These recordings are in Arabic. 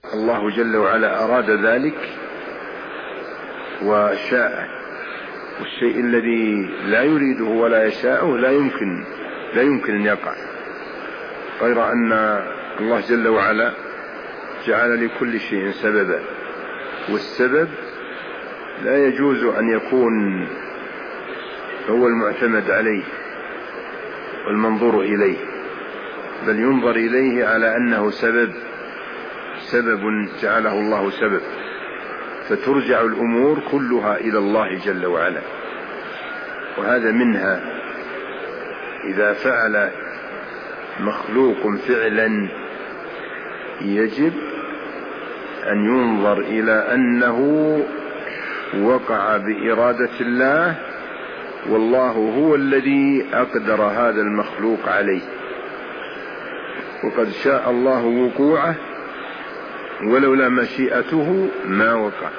الله جل وعلا أراد ذلك وشاء، والشيء الذي لا يريده ولا يشاءه لا يمكن أن يقع، غير أن الله جل وعلا جعل لكل شيء سببا، والسبب لا يجوز أن يكون هو المعتمد عليه والمنظور إليه، بل ينظر إليه على أنه سبب جعله الله سبب، فترجع الأمور كلها إلى الله جل وعلا. وهذا منها إذا فعل مخلوق فعلا يجب أن ينظر إلى أنه وقع بإرادة الله، والله هو الذي أقدر هذا المخلوق عليه، وقد شاء الله وقوعه، ولولا مشيئته ما وقع،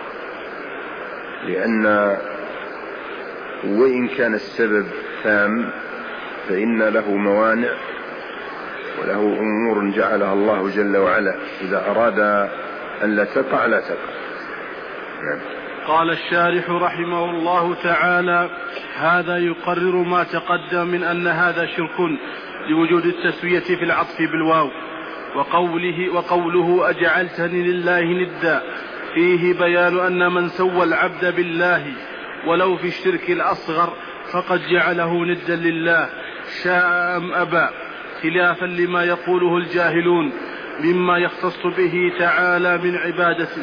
لأن وإن كان السبب ثام فإن له موانع وله أمور جعلها الله جل وعلا إذا أراد أن لا تقع لا تقع. نعم. قال الشارح رحمه الله تعالى: هذا يقرر ما تقدم من أن هذا شرك لوجود التسوية في العطف بالواو، وقوله أجعلتني لله ندا فيه بيان أن من سوى العبد بالله ولو في الشرك الأصغر فقد جعله ندا لله شاء أم أبى، خلافا لما يقوله الجاهلون مما يختص به تعالى من عبادته،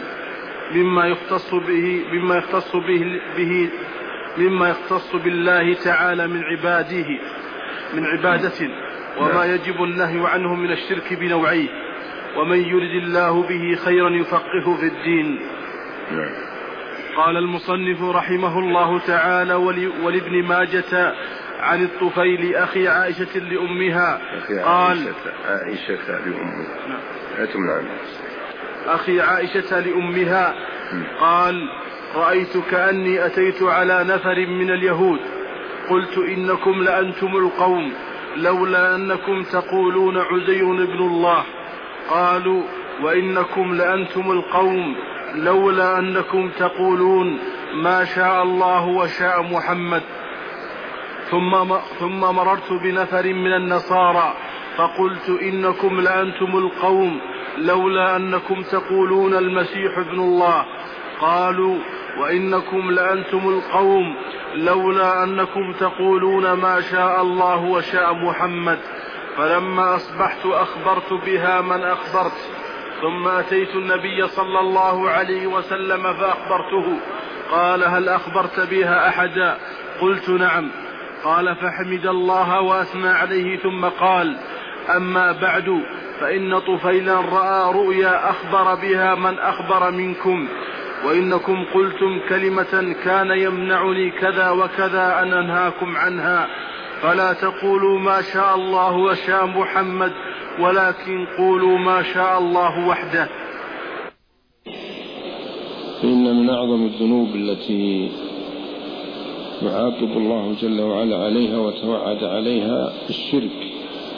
مما يختص بالله تعالى من عبادة وما يجب النهي عنه من الشرك بنوعيه، ومن يرد الله به خيرا يفقهه في الدين. قال المصنف رحمه الله تعالى: ولابن ماجة عن الطفيل أخي عائشة لأمها قال: أخي عائشة لأمها قال: رأيت كأني أتيت على نفر من اليهود قلت إنكم لأنتم القوم لولا أنكم تقولون عزير بن الله، قالوا: وإنكم لأنتم القوم لولا أنكم تقولون ما شاء الله وشاء محمد. ثم مررت بنفر من النصارى فقلت إنكم لأنتم القوم لولا أنكم تقولون المسيح ابن الله، قالوا: وإنكم لأنتم القوم لولا أنكم تقولون ما شاء الله وشاء محمد. فلما أصبحت أخبرت بها من أخبرت، ثم أتيت النبي صلى الله عليه وسلم فأخبرته، قال: هل أخبرت بها أحدا؟ قلت: نعم. قال: فحمد الله وأثنى عليه ثم قال: أما بعد، فإن طفيلا رأى رؤيا أخبر بها من أخبر منكم، وإنكم قلتم كلمة كان يمنعني كذا وكذا أن أنهاكم عنها، فلا تقولوا ما شاء الله وشاء محمد، ولكن قولوا ما شاء الله وحده. إن من أعظم الذنوب التي يعاقب الله جل وعلا عليها وتوعد عليها الشرك،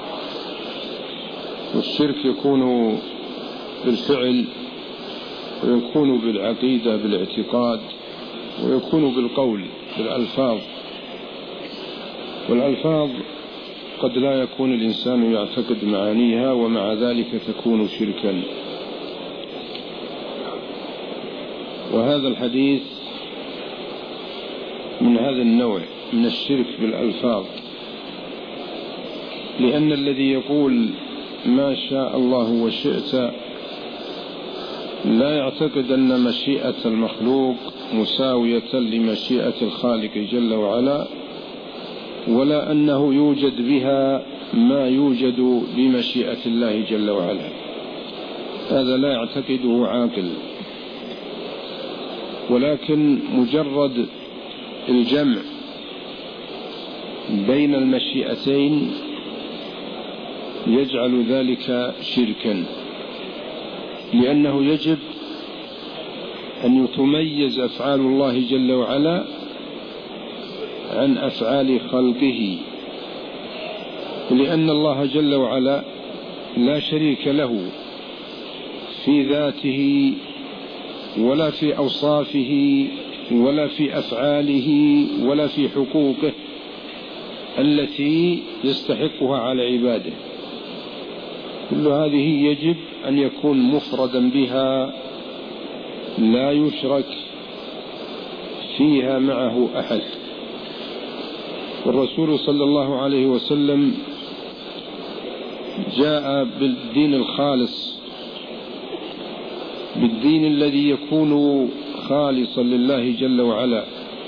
والشرك يكون بالفعل، ويكون بالعقيدة بالاعتقاد، ويكون بالقول بالألفاظ، والألفاظ قد لا يكون الإنسان يعتقد معانيها ومع ذلك تكون شركا. وهذا الحديث من هذا النوع من الشرك بالألفاظ، لأن الذي يقول ما شاء الله وشئت لا يعتقد أن مشيئة المخلوق مساوية لمشيئة الخالق جل وعلا، ولا أنه يوجد بها ما يوجد بمشيئة الله جل وعلا، هذا لا يعتقده عاقل. ولكن مجرد الجمع بين المشيئتين يجعل ذلك شركا، لأنه يجب أن يتميز أفعال الله جل وعلا عن أفعال خلقه، لأن الله جل وعلا لا شريك له في ذاته ولا في أوصافه ولا في أفعاله ولا في حقوقه التي يستحقها على عباده. كل هذه يجب أن يكون مفردا بها لا يشرك فيها معه أحد. والرسول صلى الله عليه وسلم جاء بالدين الخالص، بالدين الذي يكون خالصا لله جل وعلا،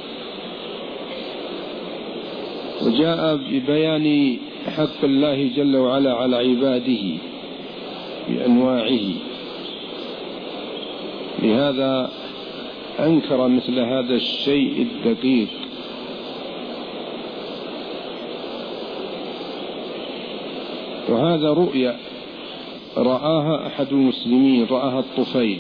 وجاء ببيان حق الله جل وعلا على عباده بأنواعه. لهذا أنكر مثل هذا الشيء الدقيق. وهذا رؤيا رآها أحد المسلمين، رآها الطفيل.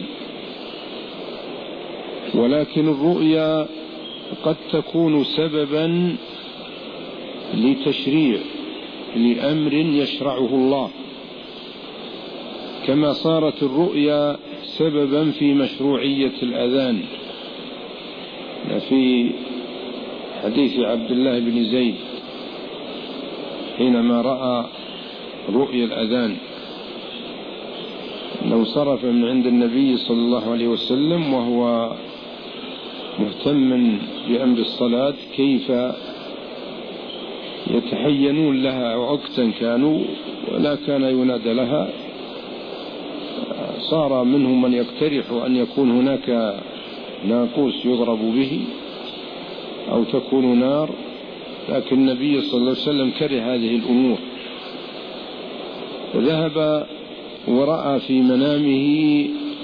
ولكن الرؤيا قد تكون سببا لتشريع لأمر يشرعه الله، كما صارت الرؤيا سببا في مشروعية الأذان في حديث عبد الله بن زيد حينما رأى رؤيا الأذان، لو صرف من عند النبي صلى الله عليه وسلم وهو مهتم بأمر الصلاة كيف يتحينون لها وقتا كانوا ولا كان ينادى لها. صار منهم من يقترح أن يكون هناك ناقوس يضرب به أو تكون نار، لكن النبي صلى الله عليه وسلم كره هذه الأمور، فذهب ورأى في منامه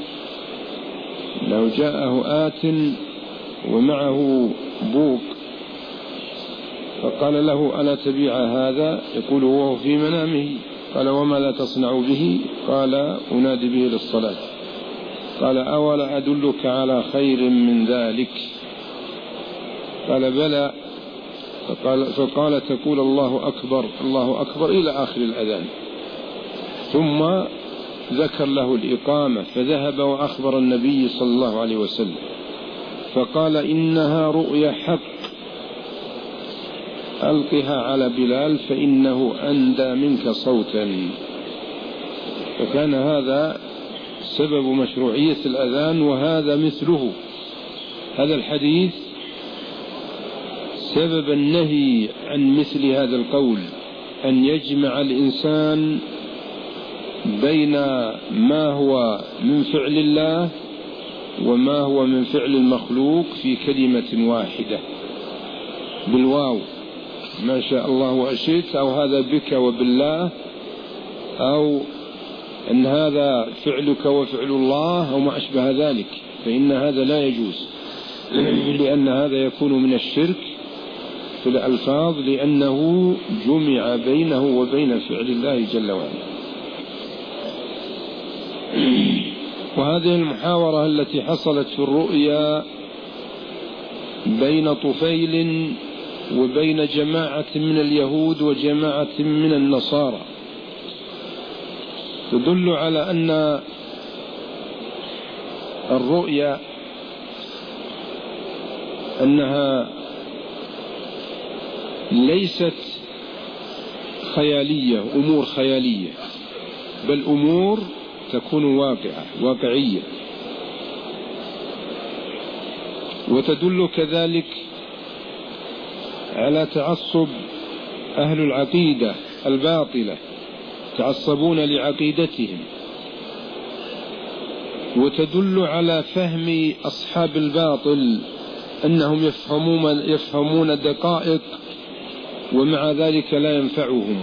لو جاءه آت ومعه بوق فقال له ألا تبيع هذا؟ يقول وهو في منامه. قال وما لا تصنع به؟ قال أنادي به للصلاة. قال أولا أدلك على خير من ذلك؟ قال بلى. فقال تقول الله أكبر الله أكبر إلى آخر الأذان. ثم ذكر له الإقامة، فذهب وأخبر النبي صلى الله عليه وسلم فقال إنها رؤيا حق، ألقها على بلال فإنه أندى منك صوتا. فكان هذا سبب مشروعية الأذان، وهذا مثله. هذا الحديث سبب النهي عن مثل هذا القول، أن يجمع الإنسان بين ما هو من فعل الله وما هو من فعل المخلوق في كلمة واحدة بالواو، ما شاء الله وأشئت، أو هذا بك وبالله، أو أن هذا فعلك وفعل الله أو ما أشبه ذلك، فإن هذا لا يجوز، لأن هذا يكون من الشرك في الألفاظ، لأنه جمع بينه وبين فعل الله جل وعلا. وهذه المحاورة التي حصلت في الرؤيا بين طفيل وبين جماعة من اليهود وجماعة من النصارى تدل على أن الرؤيا أنها ليست خيالية، أمور خيالية، بل أمور تكون واقعية. وتدل كذلك على تعصب أهل العقيدة الباطلة، تعصبون لعقيدتهم. وتدل على فهم أصحاب الباطل أنهم يفهمون دقائق ومع ذلك لا ينفعهم.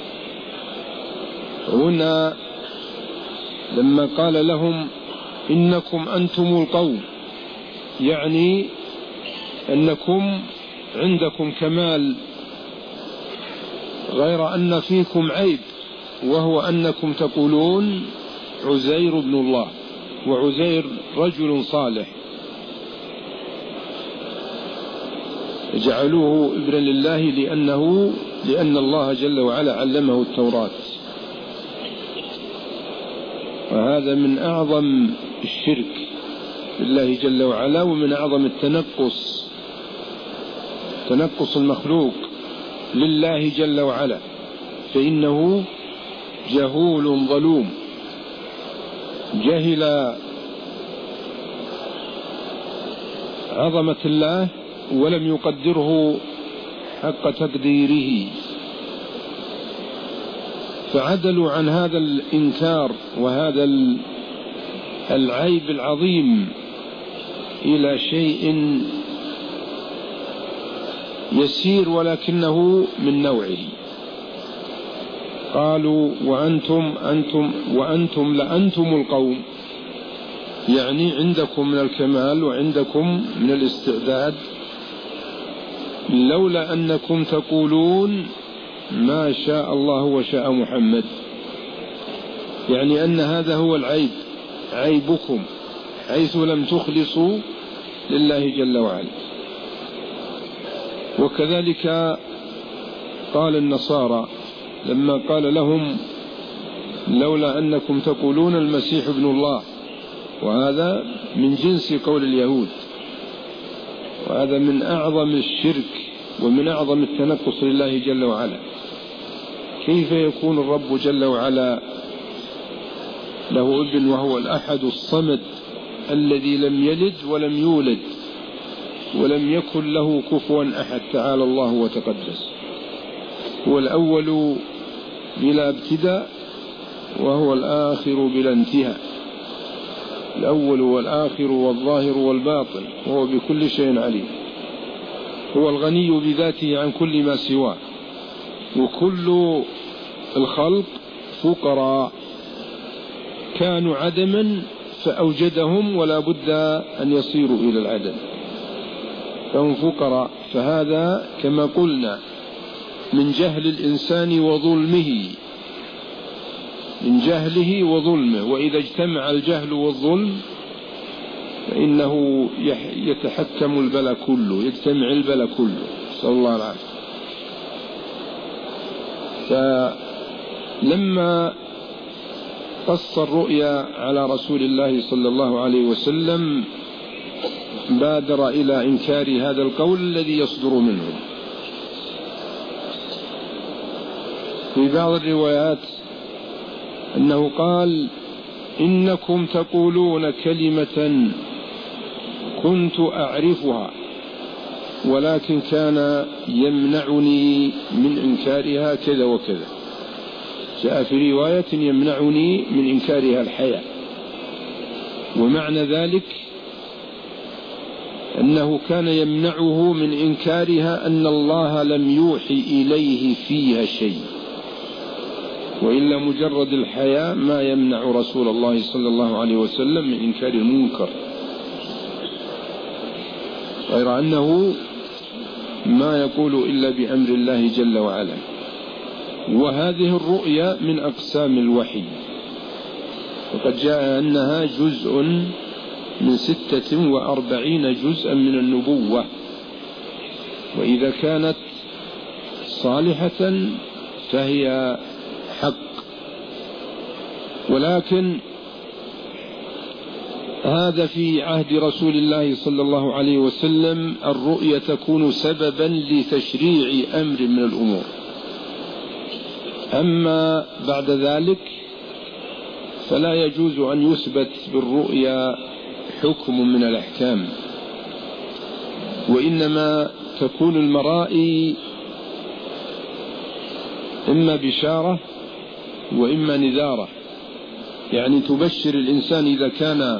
هنا لما قال لهم إنكم أنتم القوم، يعني أنكم عندكم كمال، غير أن فيكم عيب، وهو أنكم تقولون عزير ابن الله، وعزير رجل صالح، جعلوه ابنا لله لأن الله جل وعلا علمه التوراة. وهذا من أعظم الشرك بالله جل وعلا، ومن أعظم تنقص المخلوق لله جل وعلا، فإنه جهول ظلوم، جهل عظمة الله ولم يقدره حق تقديره، فعدلوا عن هذا الإنكار وهذا العيب العظيم إلى شيء يسير ولكنه من نوعه. قالوا وأنتم لأنتم القوم، يعني عندكم من الكمال وعندكم من الاستعداد، لولا أنكم تقولون ما شاء الله وشاء محمد، يعني أن هذا هو عيبكم حيث لم تخلصوا لله جل وعلا. وكذلك قال النصارى لما قال لهم لولا أنكم تقولون المسيح ابن الله، وهذا من جنس قول اليهود، وهذا من أعظم الشرك ومن أعظم التنقص لله جل وعلا. كيف يكون الرب جل وعلا له ابن وهو الأحد الصمد الذي لم يلد ولم يولد ولم يكن له كفوا أحد، تعالى الله وتقدس، هو الأول بلا ابتداء وهو الآخر بلا انتهاء، الأول والآخر والظاهر والباطن، وهو بكل شيء عليم، هو الغني بذاته عن كل ما سواه، وكل الخلق فقراء كانوا عدما فأوجدهم ولا بد أن يصيروا إلى العدم، فهم فقراء. فهذا كما قلنا من جهل الإنسان وظلمه، من جهله وظلمه، وإذا اجتمع الجهل والظلم فإنه يتحكم البلاء كله، يجتمع البلاء كله، نسأل الله العافية. فلما قص الرؤيا على رسول الله صلى الله عليه وسلم بادر إلى إنكار هذا القول الذي يصدر منه. في بعض الروايات أنه قال إنكم تقولون كلمة كنت أعرفها ولكن كان يمنعني من إنكارها كذا وكذا. جاء في رواية يمنعني من إنكارها الحياة، ومعنى ذلك أنه كان يمنعه من إنكارها أن الله لم يوحي إليه فيها شيء، وإلا مجرد الحياة ما يمنع رسول الله صلى الله عليه وسلم من إنكار المنكر، غير أنه ما يقول إلا بأمر الله جل وعلا. وهذه الرؤيا من أقسام الوحي، وقد جاء أنها جزء من 46 جزءا من النبوة، وإذا كانت صالحة فهي حق. ولكن هذا في عهد رسول الله صلى الله عليه وسلم الرؤيا تكون سببا لتشريع أمر من الأمور، أما بعد ذلك فلا يجوز أن يثبت بالرؤيا حكم من الأحكام، وإنما تكون المرائي إما بشارة وإما نذارة، يعني تبشر الإنسان إذا كان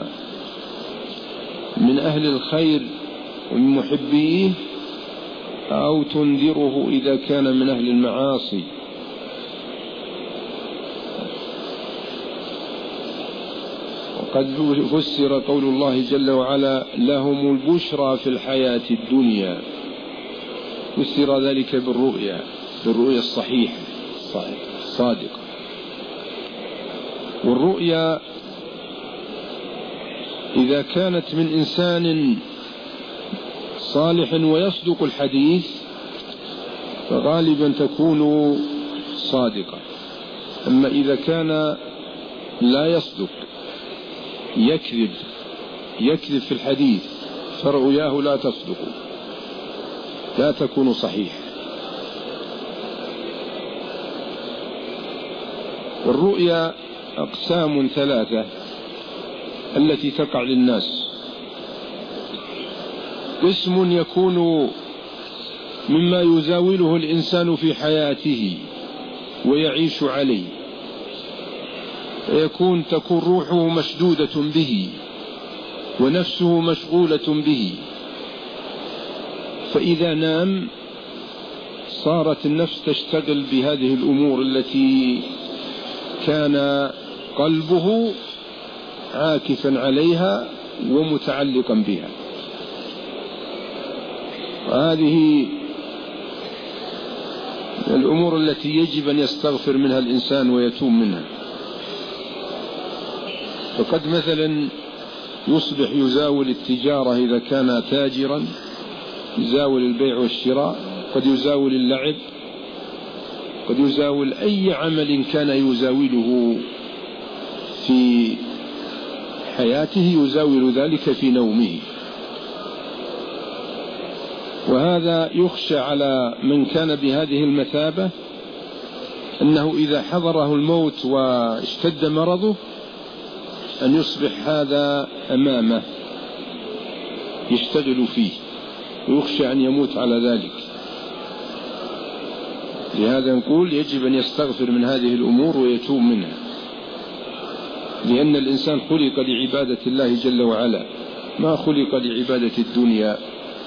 من أهل الخير ومن محبيه، أو تنذره إذا كان من أهل المعاصي. وقد فسر قول الله جل وعلا لهم البشرى في الحياة الدنيا، فسر ذلك بالرؤيا الصحيحة الصادقة. والرؤيا إذا كانت من إنسان صالح ويصدق الحديث فغالبا تكون صادقة، أما إذا كان لا يصدق يكذب في الحديث فرؤياه لا تصدق، لا تكون صحيحة. والرؤيا أقسام ثلاثة التي تقع للناس: قسم يكون مما يزاوله الإنسان في حياته ويعيش عليه، تكون روحه مشدودة به ونفسه مشغولة به، فإذا نام صارت النفس تشتغل بهذه الأمور التي كان قلبه عاكفا عليها ومتعلقا بها. وهذه الأمور التي يجب أن يستغفر منها الإنسان ويتوب منها. فقد مثلا يصبح يزاول التجارة إذا كان تاجرا، يزاول البيع والشراء، قد يزاول اللعب، قد يزاول أي عمل كان يزاوله في حياته، يزاول ذلك في نومه. وهذا يخشى على من كان بهذه المثابة أنه إذا حضره الموت واشتد مرضه أن يصبح هذا أمامه يشتغل فيه، ويخشى أن يموت على ذلك. لهذا نقول يجب أن يستغفر من هذه الأمور ويتوب منها، لأن الإنسان خلق لعبادة الله جل وعلا، ما خلق لعبادة الدنيا.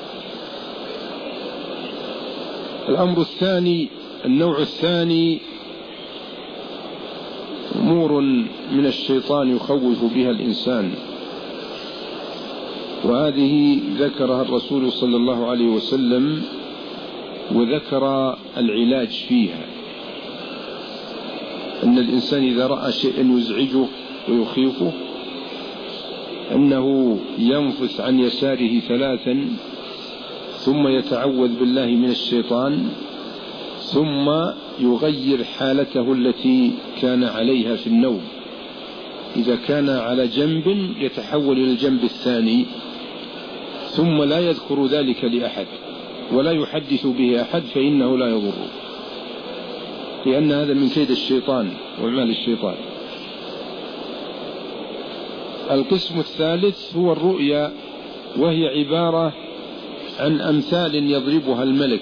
الأمر الثاني، النوع الثاني، أمور من الشيطان يخوف بها الإنسان، وهذه ذكرها الرسول صلى الله عليه وسلم، وذكر العلاج فيها. أن الإنسان إذا رأى شيئا يزعجه ويخيفه أنه ينفث عن يساره 3 ثم يتعوذ بالله من الشيطان، ثم يغير حالته التي كان عليها في النوم. إذا كان على جنب يتحول إلى الجنب الثاني، ثم لا يذكر ذلك لأحد ولا يحدث به أحد، فإنه لا يضره، لأن هذا من كيد الشيطان وعمال الشيطان. القسم الثالث هو الرؤيا، وهي عبارة عن أمثال يضربها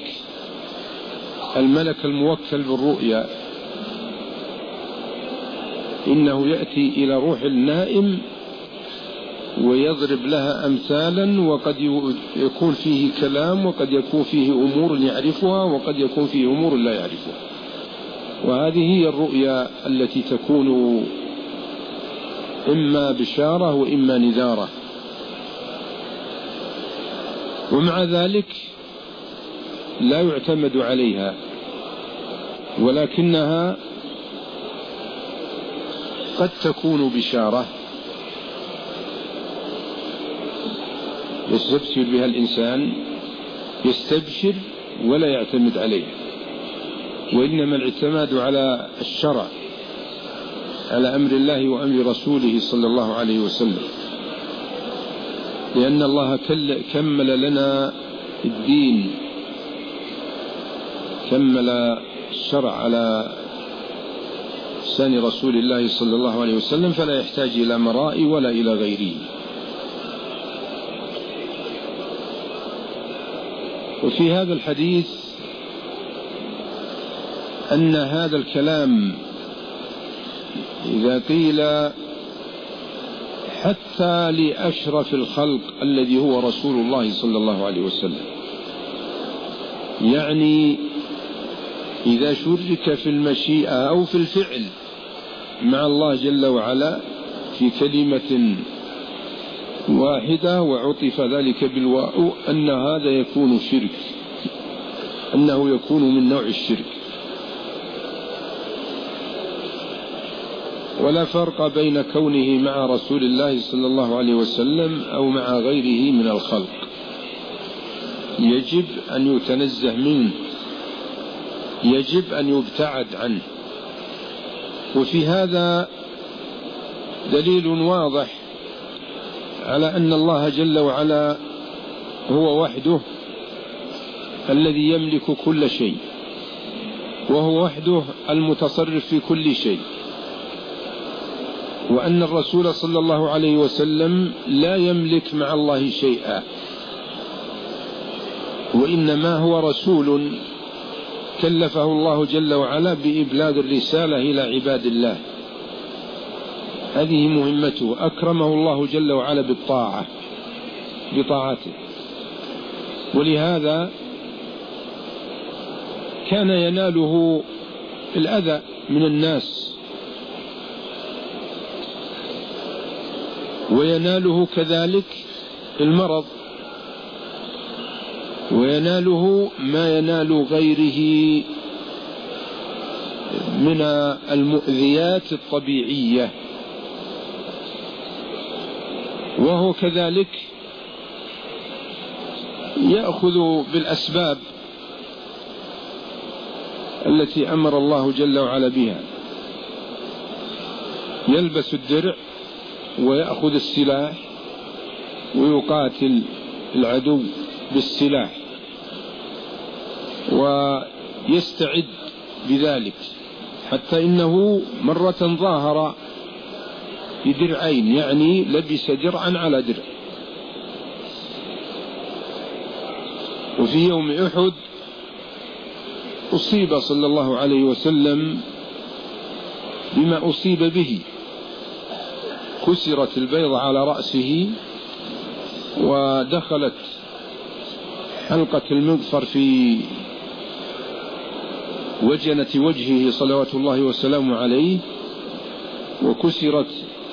الملك الموكل بالرؤيا، إنه يأتي إلى روح النائم ويضرب لها أمثالا، وقد يكون فيه كلام، وقد يكون فيه أمور يعرفها، وقد يكون فيه أمور لا يعرفها. وهذه هي الرؤيا التي تكون إما بشارة وإما نذارة. ومع ذلك لا يعتمد عليها، ولكنها قد تكون بشارة يستبشر بها الإنسان، يستبشر ولا يعتمد عليها، وإنما الاعتماد على الشرع، على أمر الله وأمر رسوله صلى الله عليه وسلم، لأن الله كمل لنا الدين، كمل الشرع على لسان رسول الله صلى الله عليه وسلم، فلا يحتاج إلى مرائي ولا إلى غيره. وفي هذا الحديث أن هذا الكلام إذا قيل حتى لأشرف الخلق الذي هو رسول الله صلى الله عليه وسلم، يعني إذا شرك في المشيئة أو في الفعل مع الله جل وعلا في كلمة واحدة وعطف ذلك بالواو، أن هذا يكون شرك، أنه يكون من نوع الشرك. ولا فرق بين كونه مع رسول الله صلى الله عليه وسلم أو مع غيره من الخلق، يجب أن يتنزه منه، يجب أن يبتعد عنه. وفي هذا دليل واضح على أن الله جل وعلا هو وحده الذي يملك كل شيء، وهو وحده المتصرف في كل شيء، وأن الرسول صلى الله عليه وسلم لا يملك مع الله شيئا، وإنما هو رسول كلفه الله جل وعلا بإبلاغ الرسالة إلى عباد الله، هذه مهمته، أكرمه الله جل وعلا بالطاعة بطاعته. ولهذا كان يناله الأذى من الناس، ويناله كذلك المرض، ويناله ما ينال غيره من المؤذيات الطبيعية، وهو كذلك يأخذ بالأسباب التي أمر الله جل وعلا بها، يلبس الدرع ويأخذ السلاح ويقاتل العدو بالسلاح، ويستعد بذلك، حتى إنه مرة ظاهر بدرعين، يعني لبس درعا على درع. وفي يوم أحد أصيب صلى الله عليه وسلم بما أصيب به، كسرت البيضة على رأسه، ودخلت حلقة المغفر في وجنة وجهه صلوات الله وسلامه عليه، وكسرت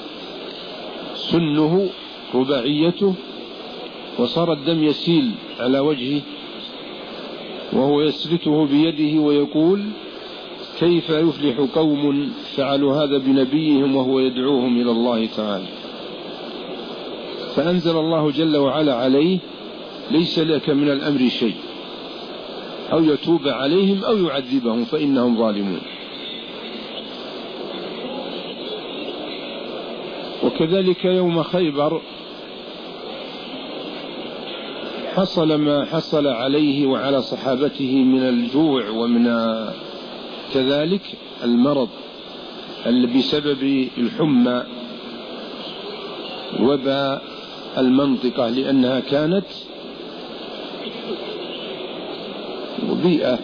سنه رباعيته، وصار الدم يسيل على وجهه، وهو يسلته بيده ويقول: كيف يفلح قوم فعلوا هذا بنبيهم وهو يدعوهم إلى الله تعالى. فأنزل الله جل وعلا عليه: ليس لك من الأمر شيء، أو يتوب عليهم أو يعذبهم فإنهم ظالمون. وكذلك يوم خيبر حصل ما حصل عليه وعلى صحابته من الجوع، ومن كذلك المرض بسبب الحمى وباء المنطقة، لأنها كانت وبيئة،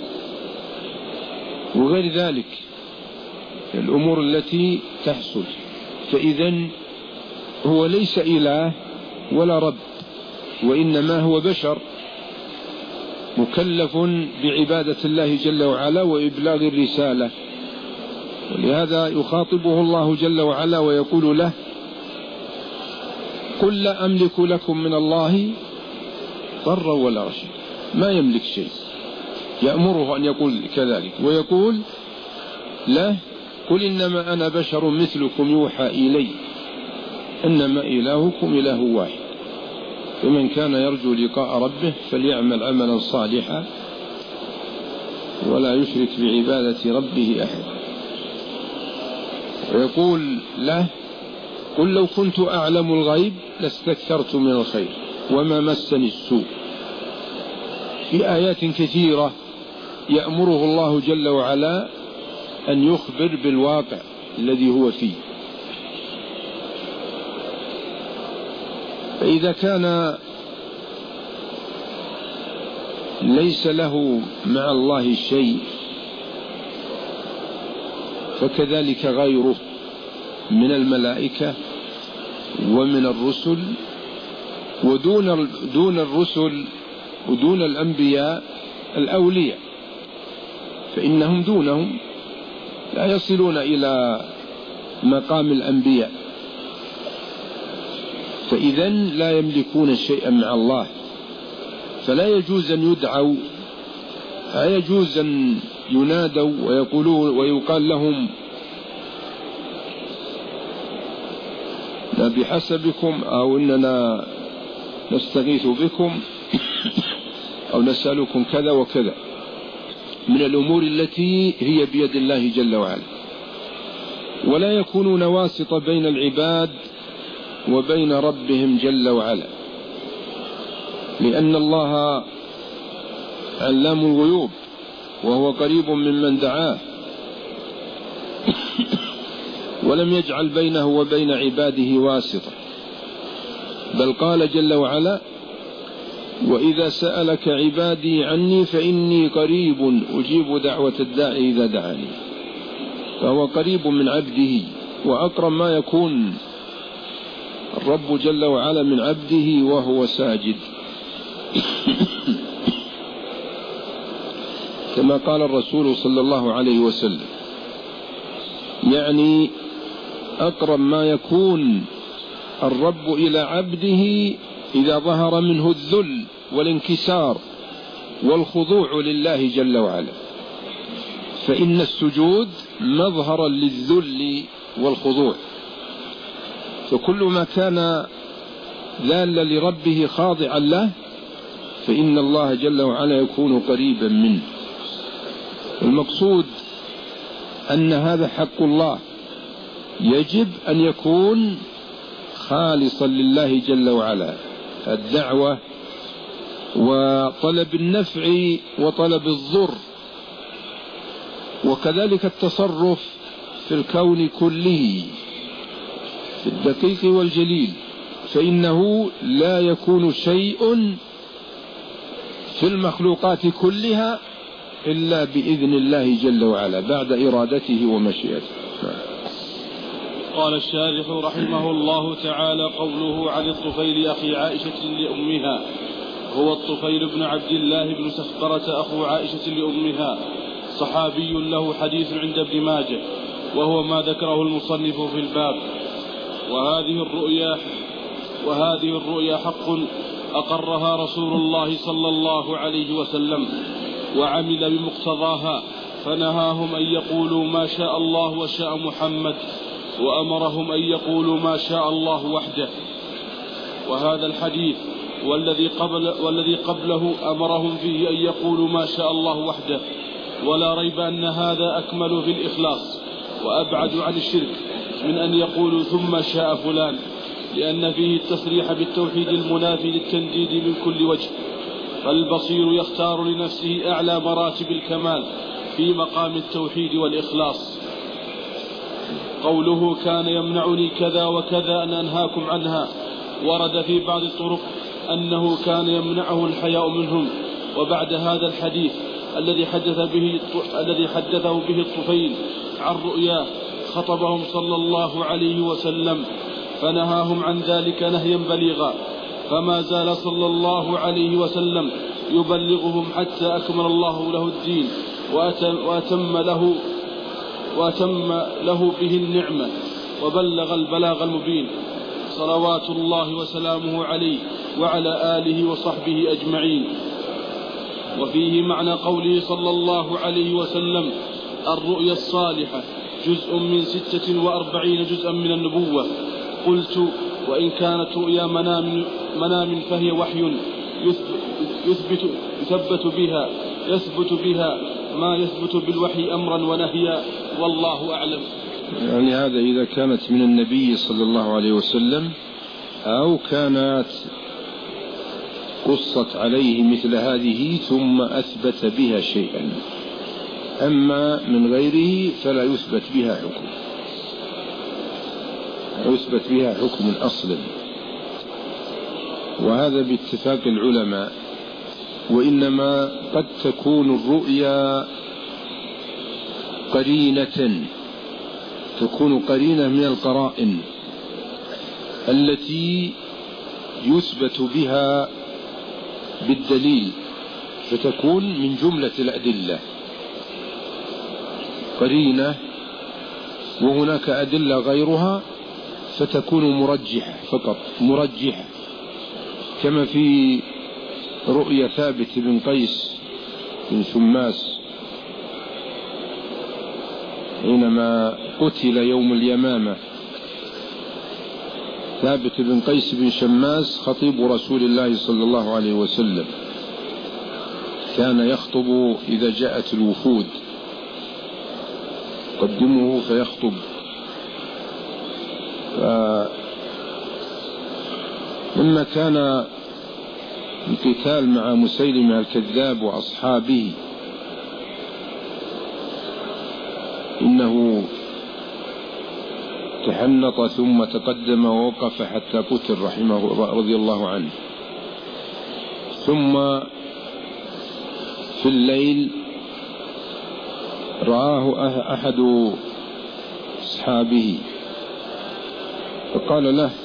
وغير ذلك الأمور التي تحصل. فإذن هو ليس إله ولا رب، وإنما هو بشر مكلف بعبادة الله جل وعلا وإبلاغ الرسالة. ولهذا يخاطبه الله جل وعلا ويقول له: قل لا أملك لكم من الله ضرا ولا رشدا. ما يملك شيء، يأمره أن يقول كذلك، ويقول له: قل إنما أنا بشر مثلكم يوحى إلي إنما إلهكم إله واحد، فمن كان يرجو لقاء ربه فليعمل عملا صالحا ولا يشرك بعبادة ربه أحد. ويقول له: قل لو كنت أعلم الغيب لاستكثرت من الخير وما مسني السوء. في آيات كثيرة يأمره الله جل وعلا أن يخبر بالواقع الذي هو فيه. فإذا كان ليس له مع الله شيء، فكذلك غيره من الملائكة ومن الرسل، ودون الرسل ودون الأنبياء الأولياء، فإنهم دونهم لا يصلون إلى مقام الأنبياء، فإذن لا يملكون شيئا مع الله. فلا يجوز أن يدعوا، لا يجوز أن ينادوا ويقولون ويقال لهم: بحسبكم، أو إننا نستغيث بكم، أو نسألكم كذا وكذا من الأمور التي هي بيد الله جل وعلا. ولا يكونون واسطة بين العباد وبين ربهم جل وعلا، لأن الله علام الغيوب وهو قريب ممن دعاه، ولم يجعل بينه وبين عباده واسطة، بل قال جل وعلا: وإذا سألك عبادي عني فإني قريب أجيب دعوة الداعي إذا دعاني. فهو قريب من عبده، وأقرب ما يكون الرب جل وعلا من عبده وهو ساجد، كما قال الرسول صلى الله عليه وسلم، يعني أقرب ما يكون الرب إلى عبده إذا ظهر منه الذل والانكسار والخضوع لله جل وعلا، فإن السجود مظهرا للذل والخضوع، فكل ما كان ذالا لربه خاضعا له فإن الله جل وعلا يكون قريبا منه. المقصود أن هذا حق الله، يجب أن يكون خالصا لله جل وعلا، الدعوة وطلب النفع وطلب الضر، وكذلك التصرف في الكون كله في الدقيق والجليل، فإنه لا يكون شيء في المخلوقات كلها إلا بإذن الله جل وعلا بعد إرادته ومشيئته. قال الشارح رحمه الله تعالى: قوله عن الطفيل أخي عائشة لأمها، هو الطفيل بن عبد الله بن سخبرة أخو عائشة لأمها، صحابي له حديث عند ابن ماجه، وهو ما ذكره المصنف في الباب. وهذه الرؤيا حق أقرها رسول الله صلى الله عليه وسلم وعمل بمقتضاها، فنهاهم أن يقولوا ما شاء الله وشاء محمد، وأمرهم أن يقولوا ما شاء الله وحده. وهذا الحديث والذي قبله أمرهم فيه أن يقولوا ما شاء الله وحده، ولا ريب أن هذا أكمل في الإخلاص وأبعد عن الشرك من أن يقولوا ثم شاء فلان، لأن فيه التصريح بالتوحيد المنافي للتنديد من كل وجه، فالبصير يختار لنفسه أعلى مراتب الكمال في مقام التوحيد والإخلاص. قوله كان يمنعني كذا وكذا أن أنهاكم عنها، ورد في بعض الطرق أنه كان يمنعه الحياء منهم. وبعد هذا الحديث الذي حدثه به الطفيل عن رؤياه خطبهم صلى الله عليه وسلم فنهاهم عن ذلك نهيا بليغا، فما زال صلى الله عليه وسلم يبلغهم حتى أكمل الله له الدين وأتم له به النعمة وبلغ البلاغ المبين، صلوات الله وسلامه عليه وعلى آله وصحبه أجمعين. وفيه معنى قوله صلى الله عليه وسلم: الرؤيا الصالحة جزء من 46 جزءا من النبوة. قلت: وإن كانت رؤيا منام فهي وحي يثبت بها ما يثبت بالوحي أمرا ونهيا، والله أعلم. يعني هذا إذا كانت من النبي صلى الله عليه وسلم أو كانت قصت عليه مثل هذه ثم أثبت بها شيئا، أما من غيره فلا يثبت بها حكم، يثبت بها حكم أصلا، وهذا باتفاق العلماء. وإنما قد تكون الرؤيا قرينة من القرائن التي يثبت بها بالدليل، فتكون من جملة الأدلة قرينة، وهناك أدلة غيرها فتكون مرجحة فقط، مرجحة، كما في رؤيا ثابت بن قيس بن شماس حينما قتل يوم اليمامة. ثابت بن قيس بن شماس خطيب رسول الله صلى الله عليه وسلم، كان يخطب إذا جاءت الوفود، قدمه فيخطب. لما كان القتال مع مسيلمة الكذاب وأصحابه إنه تحنط ثم تقدم ووقف حتى قتل رحمه رضي الله عنه. ثم في الليل رآه أحد أصحابه فقال له،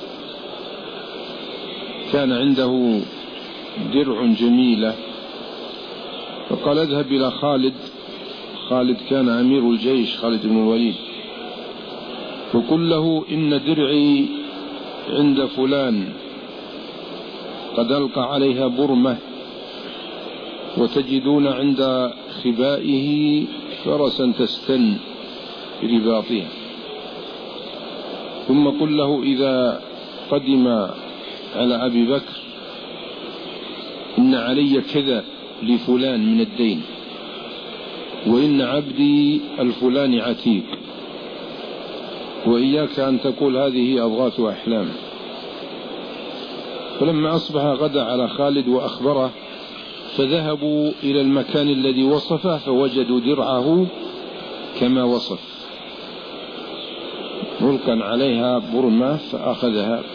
كان عنده درع جميلة، فقال اذهب إلى خالد كان أمير الجيش، خالد بن الوليد، فقل له إن درعي عند فلان قد ألقى عليها برمة، وتجدون عند خبائه فرسا تستن برباطها، ثم قل له إذا قدم على أبي بكر إن علي كذا لفلان من الدين، وإن عبدي الفلان عتيق، وإياك أن تقول هذه أضغاث أحلام. فلما أصبح غدا على خالد وأخبره، فذهبوا إلى المكان الذي وصفه فوجدوا درعه كما وصف، ملقا عليها برمة، فأخذها.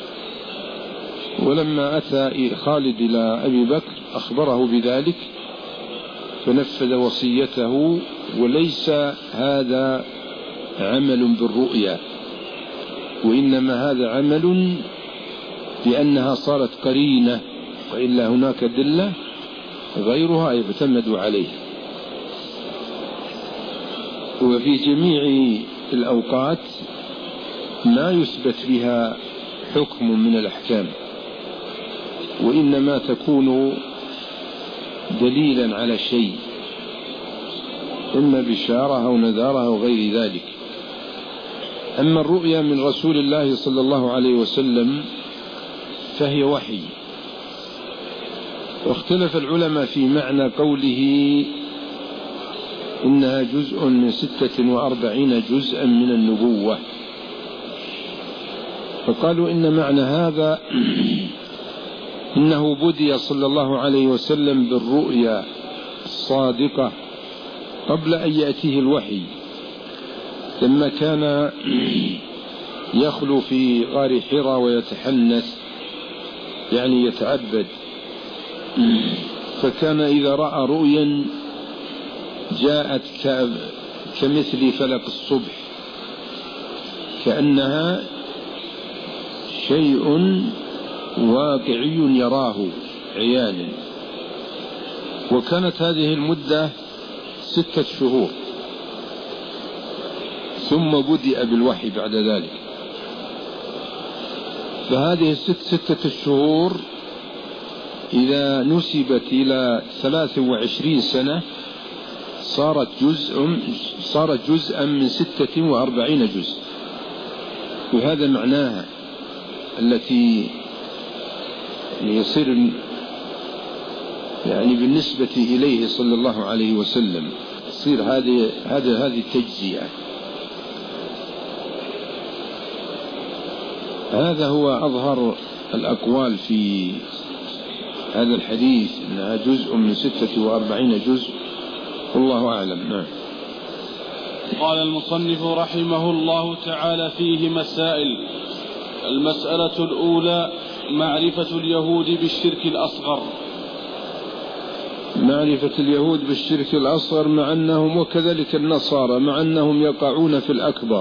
ولما أتى خالد إلى أبي بكر أخبره بذلك فنفذ وصيته. وليس هذا عمل بالرؤيا، وإنما هذا عمل بأنها صارت قرينة، وإلا هناك دلة غيرها يعتمد عليه. وفي جميع الأوقات ما يثبت بها حكم من الأحكام، وإنما تكون دليلا على شيء، إما بشارة أو نذارة أو غير ذلك. أما الرؤيا من رسول الله صلى الله عليه وسلم فهي وحي. واختلف العلماء في معنى قوله إنها جزء من 46 جزءا من النبوة، فقالوا إن معنى هذا إنه بدي صلى الله عليه وسلم بالرؤيا الصادقة قبل أن يأتيه الوحي، لما كان يخلو في غار حراء ويتحنث، يعني يتعبد، فكان إذا رأى رؤيا جاءت كمثل فلق الصبح، كأنها شيء واقعي يراه عيانا. وكانت هذه المدة 6 شهور، ثم بدأ بالوحي بعد ذلك. فهذه 6 شهور إذا نسبت إلى 23 سنة صارت جزءا من 46 جزء، وهذا معناها التي يصير يعني بالنسبة إليه صلى الله عليه وسلم تصير هذه التجزئة. هذا هو أظهر الأقوال في هذا الحديث، أنها جزء من 46 جزء، والله أعلم. نعم. قال المصنف رحمه الله تعالى فيه مسائل. المسألة الأولى معرفة اليهود بالشرك الأصغر. معرفة اليهود بالشرك الأصغر مع أنهم، وكذلك النصارى، مع أنهم يقعون في الأكبر.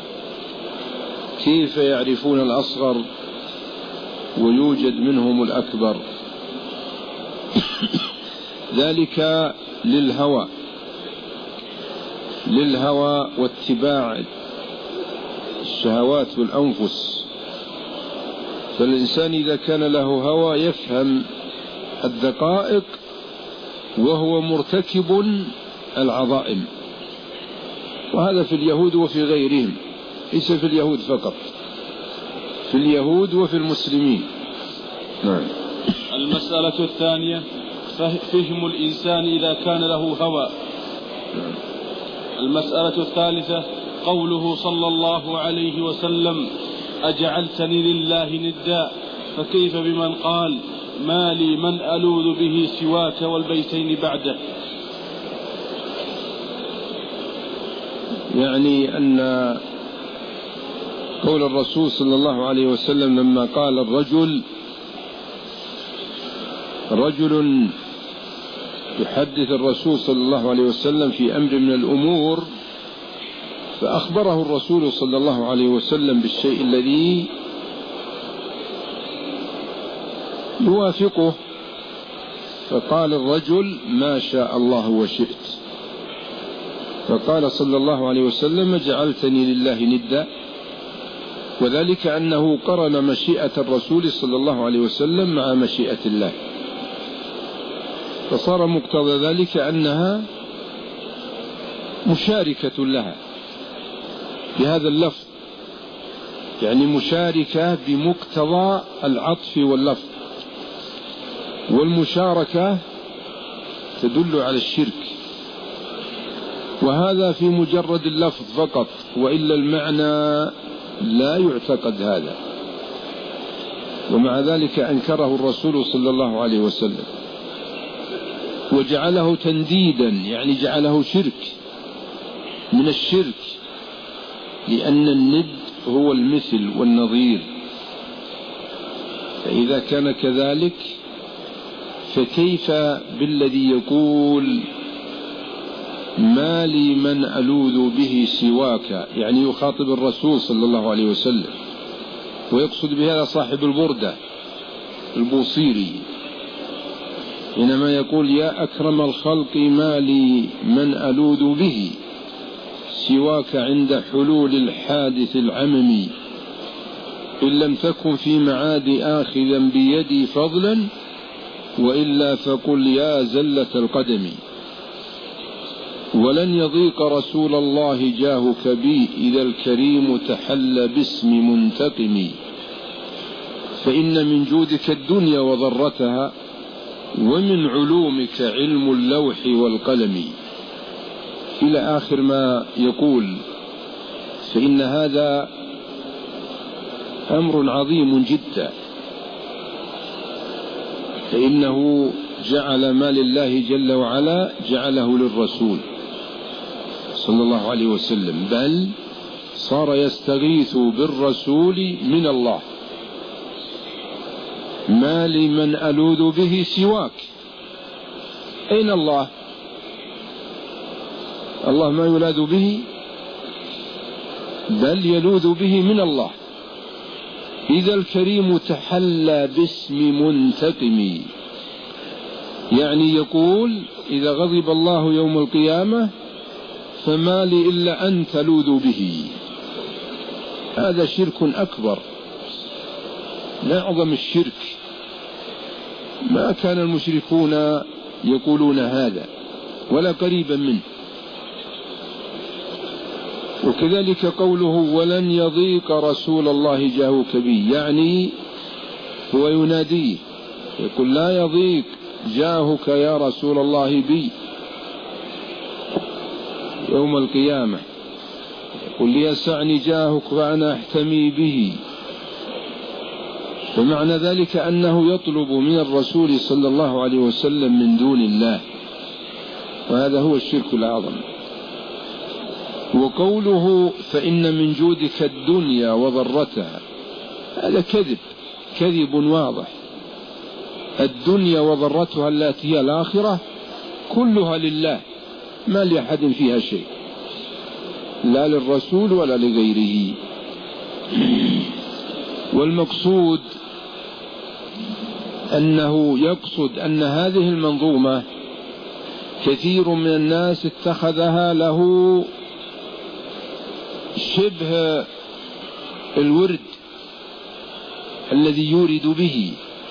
كيف يعرفون الأصغر ويوجد منهم الأكبر؟ ذلك للهوى واتباع الشهوات والأنفس. فالإنسان إذا كان له هوى يفهم الدقائق وهو مرتكب العظائم، وهذا في اليهود وفي غيرهم، ليس في اليهود فقط، في اليهود وفي المسلمين. نعم. المسألة الثانية فهم الإنسان إذا كان له هوى. نعم. المسألة الثالثة قوله صلى الله عليه وسلم: أجعلتني لله ندا، فكيف بمن قال ما لي من ألوذ به سواك والبيتين بعده؟ يعني أن قول الرسول صلى الله عليه وسلم لما قال رجل يحدث الرسول صلى الله عليه وسلم في أمر من الأمور، فأخبره الرسول صلى الله عليه وسلم بالشيء الذي يوافقه، فقال الرجل ما شاء الله وشئت، فقال صلى الله عليه وسلم جعلتني لله ندا، وذلك أنه قرن مشيئة الرسول صلى الله عليه وسلم مع مشيئة الله، فصار مقتضى ذلك أنها مشاركة لها بهذا اللفظ، يعني مشاركة بمقتضى العطف واللفظ، والمشاركة تدل على الشرك، وهذا في مجرد اللفظ فقط، وإلا المعنى لا يعتقد هذا، ومع ذلك أنكره الرسول صلى الله عليه وسلم وجعله تنديدا، يعني جعله شرك من الشرك، لأن الند هو المثل والنظير، فإذا كان كذلك فكيف بالذي يقول ما لي من ألوذ به سواك، يعني يخاطب الرسول صلى الله عليه وسلم، ويقصد بهذا صاحب البردة البوصيري، حينما يقول يا أكرم الخلق ما لي من ألوذ به سواك عند حلول الحادث العممي، إن لم تكن في معاد آخذا بيدي فضلا، وإلا فقل يا زلة القدم، ولن يضيق رسول الله جاهك بي إذا الكريم تحل باسم منتقم، فإن من جودك الدنيا وضرتها، ومن علومك علم اللوح والقلم، إلى آخر ما يقول. فإن هذا أمر عظيم جدا، فإنه جعل ما لله جل وعلا جعله للرسول صلى الله عليه وسلم، بل صار يستغيث بالرسول من الله. ما لي من ألوذ به سواك، أين الله؟ الله ما يلاذ به، بل يلوذ به من الله. إذا الكريم تحلى باسم منتقم، يعني يقول إذا غضب الله يوم القيامة فما لي إلا أن تلوذ به. هذا شرك أكبر، لا أعظم الشرك، ما كان المشركون يقولون هذا ولا قريبا منه. وكذلك قوله ولن يضيق رسول الله جاهك بي، يعني هو يناديه يقول لا يضيق جاهك يا رسول الله بي يوم القيامة، يقول ليسعني جاهك وأنا أحتمي به. فمعنى ذلك أنه يطلب من الرسول صلى الله عليه وسلم من دون الله، وهذا هو الشرك الأعظم. وقوله فإن من جودك الدنيا وضرتها، هذا كذب واضح. الدنيا وضرتها التي هي الآخرة كلها لله، ما لأحد فيها شيء، لا للرسول ولا لغيره. والمقصود أنه يقصد أن هذه المنظومة كثير من الناس اتخذها له شبه الورد الذي يورد به،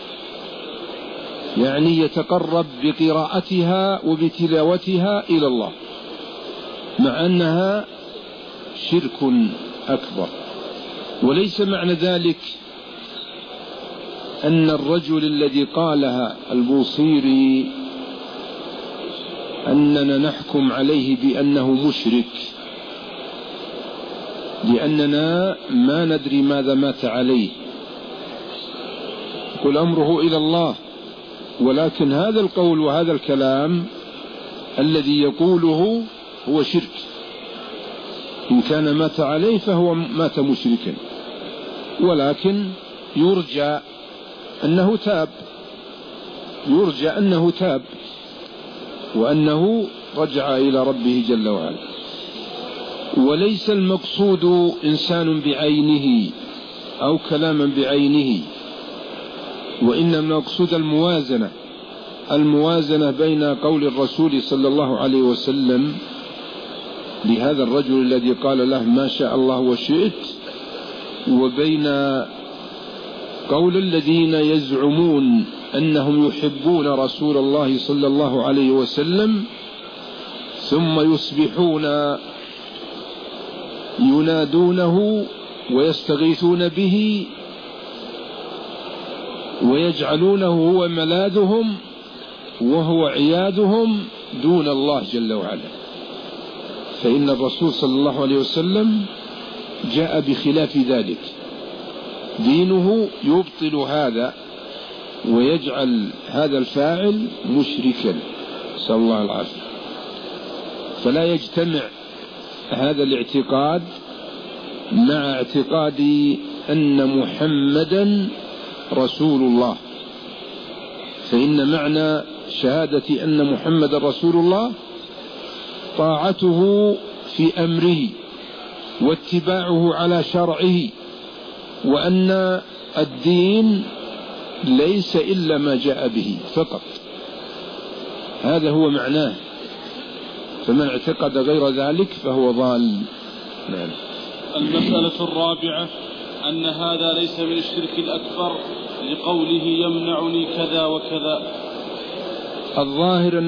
يعني يتقرب بقراءتها وبتلاوتها إلى الله، مع أنها شرك أكبر. وليس معنى ذلك أن الرجل الذي قالها البوصيري أننا نحكم عليه بأنه مشرك، لأننا ما ندري ماذا مات عليه، قل أمره إلى الله. ولكن هذا القول وهذا الكلام الذي يقوله هو شرك، إن كان مات عليه فهو مات مشركا، ولكن يرجى أنه تاب وأنه رجع إلى ربه جل وعلا. وليس المقصود إنسان بعينه أو كلاما بعينه، وإنما المقصود الموازنة بين قول الرسول صلى الله عليه وسلم لهذا الرجل الذي قال له ما شاء الله وشئت، وبين قول الذين يزعمون أنهم يحبون رسول الله صلى الله عليه وسلم ثم يصبحون ينادونه ويستغيثون به ويجعلونه هو ملاذهم وهو عيادهم دون الله جل وعلا. فإن الرسول صلى الله عليه وسلم جاء بخلاف ذلك، دينه يبطل هذا ويجعل هذا الفاعل مشركا، نسأل الله العافية. فلا يجتمع هذا الاعتقاد مع اعتقاد أن محمدا رسول الله. فإن معنى شهادة أن محمد رسول الله طاعته في أمره واتباعه على شرعه، وأن الدين ليس إلا ما جاء به فقط، هذا هو معناه. فمن اعتقد غير ذلك فهو ضال. نعم. المسألة الرابعة أن هذا ليس من الشرك الأكبر لقوله يمنعني كذا وكذا. الظاهر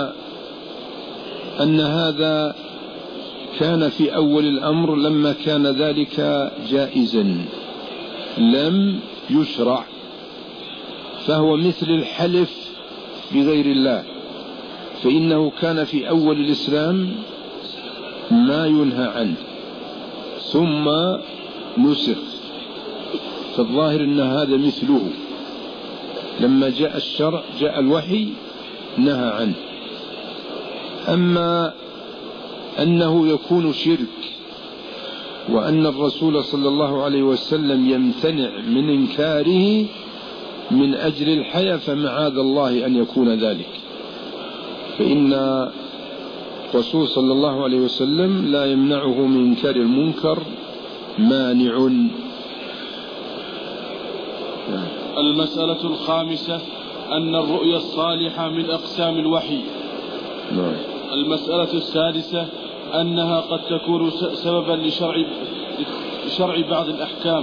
أن هذا كان في أول الأمر لما كان ذلك جائزا لم يشرع، فهو مثل الحلف بغير الله، فإنه كان في أول الإسلام ما ينهى عنه ثم نسخ. فالظاهر أن هذا مثله، لما جاء الشرع جاء الوحي نهى عنه. أما أنه يكون شرك وأن الرسول صلى الله عليه وسلم يمتنع من إنكاره من أجل الحياة فمعاذ الله أن يكون ذلك، فإن الرسول صلى الله عليه وسلم لا يمنعه من إنكار المنكر مانع. المسألة الخامسة أن الرؤيا الصالحة من أقسام الوحي. المسألة السادسة أنها قد تكون سببا لشرع بعض الأحكام.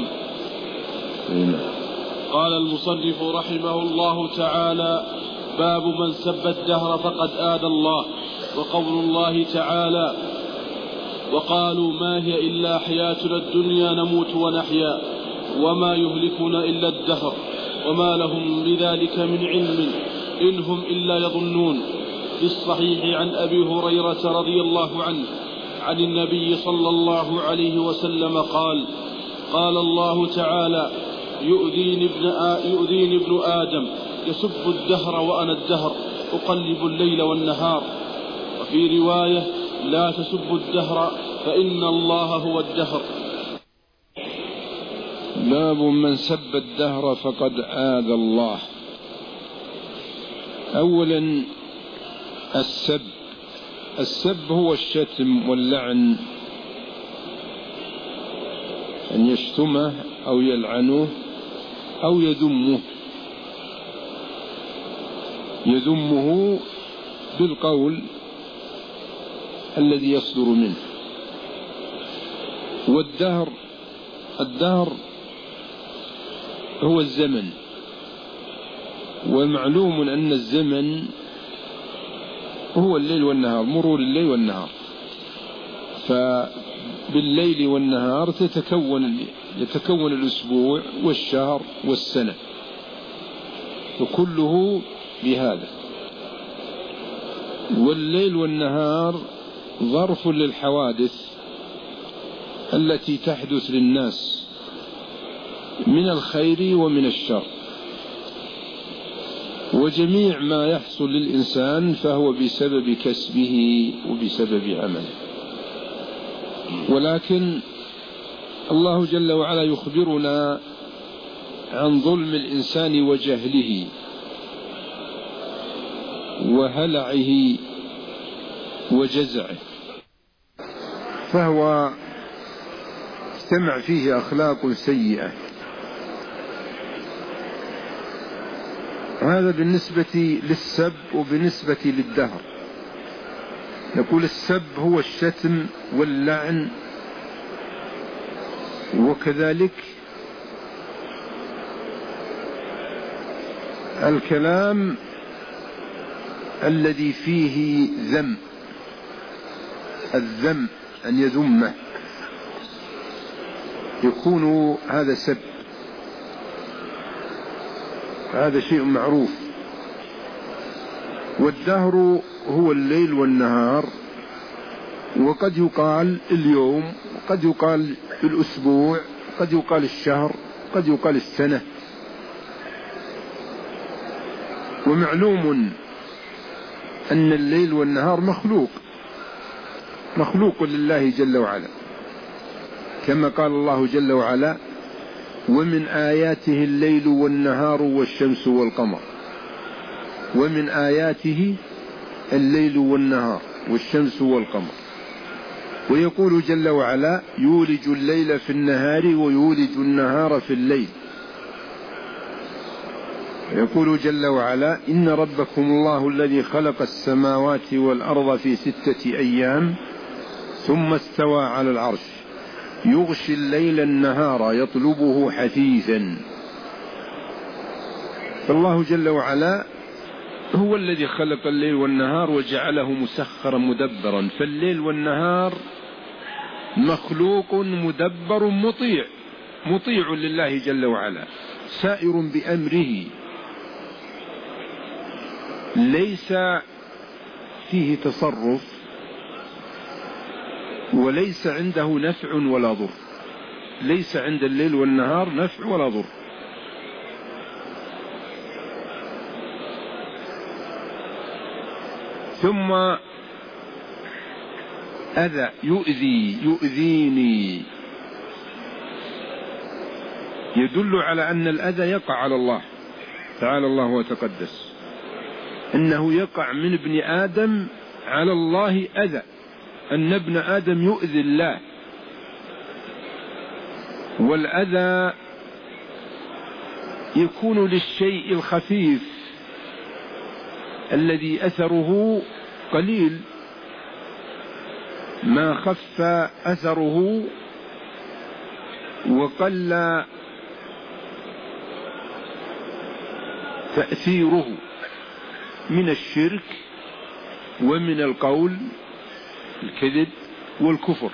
قال المصنف رحمه الله تعالى: باب من سب الدهر فقد آذى الله. وقول الله تعالى: وقالوا ما هي إلا حياتنا الدنيا نموت ونحيا وما يهلكنا إلا الدهر وما لهم بذلك من علم إن هم إلا يظنون. في الصحيح عن أبي هريرة رضي الله عنه عن النبي صلى الله عليه وسلم قال: قال الله تعالى: يؤذيني ابن آدم يسب الدهر وأنا الدهر أقلب الليل والنهار. وفي رواية: لا تسبوا الدهر فإن الله هو الدهر. باب من سب الدهر فقد آذى الله. أولا السب هو الشتم واللعن، أن يشتمه أو يلعنه أو يذمه بالقول الذي يصدر منه. والدهر هو الزمن، ومعلوم أن الزمن هو الليل والنهار، مرور الليل والنهار. فبالليل والنهار يتكون الأسبوع والشهر والسنة، وكله بهذا. والليل والنهار ظرف للحوادث التي تحدث للناس من الخير ومن الشر. وجميع ما يحصل للإنسان فهو بسبب كسبه وبسبب عمله. ولكن الله جل وعلا يخبرنا عن ظلم الإنسان وجهله وهلعه وجزعه، فهو اجتمع فيه أخلاق سيئة. هذا بالنسبة للسب. وبالنسبة للدهر نقول السب هو الشتم واللعن، وكذلك الكلام الذي فيه ذم، الذم أن يذمه يكون هذا سب، هذا شيء معروف. والدهر هو الليل والنهار، وقد يقال اليوم، وقد يقال الأسبوع، قد يقال الشهر، قد يقال السنة. ومعلوم أن الليل والنهار مخلوق لله جل وعلا، كما قال الله جل وعلا: ومن آياته الليل والنهار والشمس والقمر. ومن آياته الليل والنهار والشمس والقمر. ويقول جل وعلا: يولج الليل في النهار ويولج النهار في الليل. يقول جل وعلا: إن ربكم الله الذي خلق السماوات والأرض في 6 أيام ثم استوى على العرش يغشي الليل النهار يطلبه حثيثا. فالله جل وعلا هو الذي خلق الليل والنهار وجعله مسخرا مدبرا. فالليل والنهار مخلوق مدبر مطيع لله جل وعلا، سائر بأمره، ليس فيه تصرف، وليس عنده نفع ولا ضر. ليس عند الليل والنهار نفع ولا ضر. ثم أذى، يؤذيني، يدل على أن الأذى يقع على الله تعالى الله وتقدس، إنه يقع من ابن آدم على الله أذى، أن ابن آدم يؤذي الله. والأذى يكون للشيء الخفيف الذي أثره قليل، ما خف أثره وقل تأثيره من الشرك ومن القول الكذب والكفر.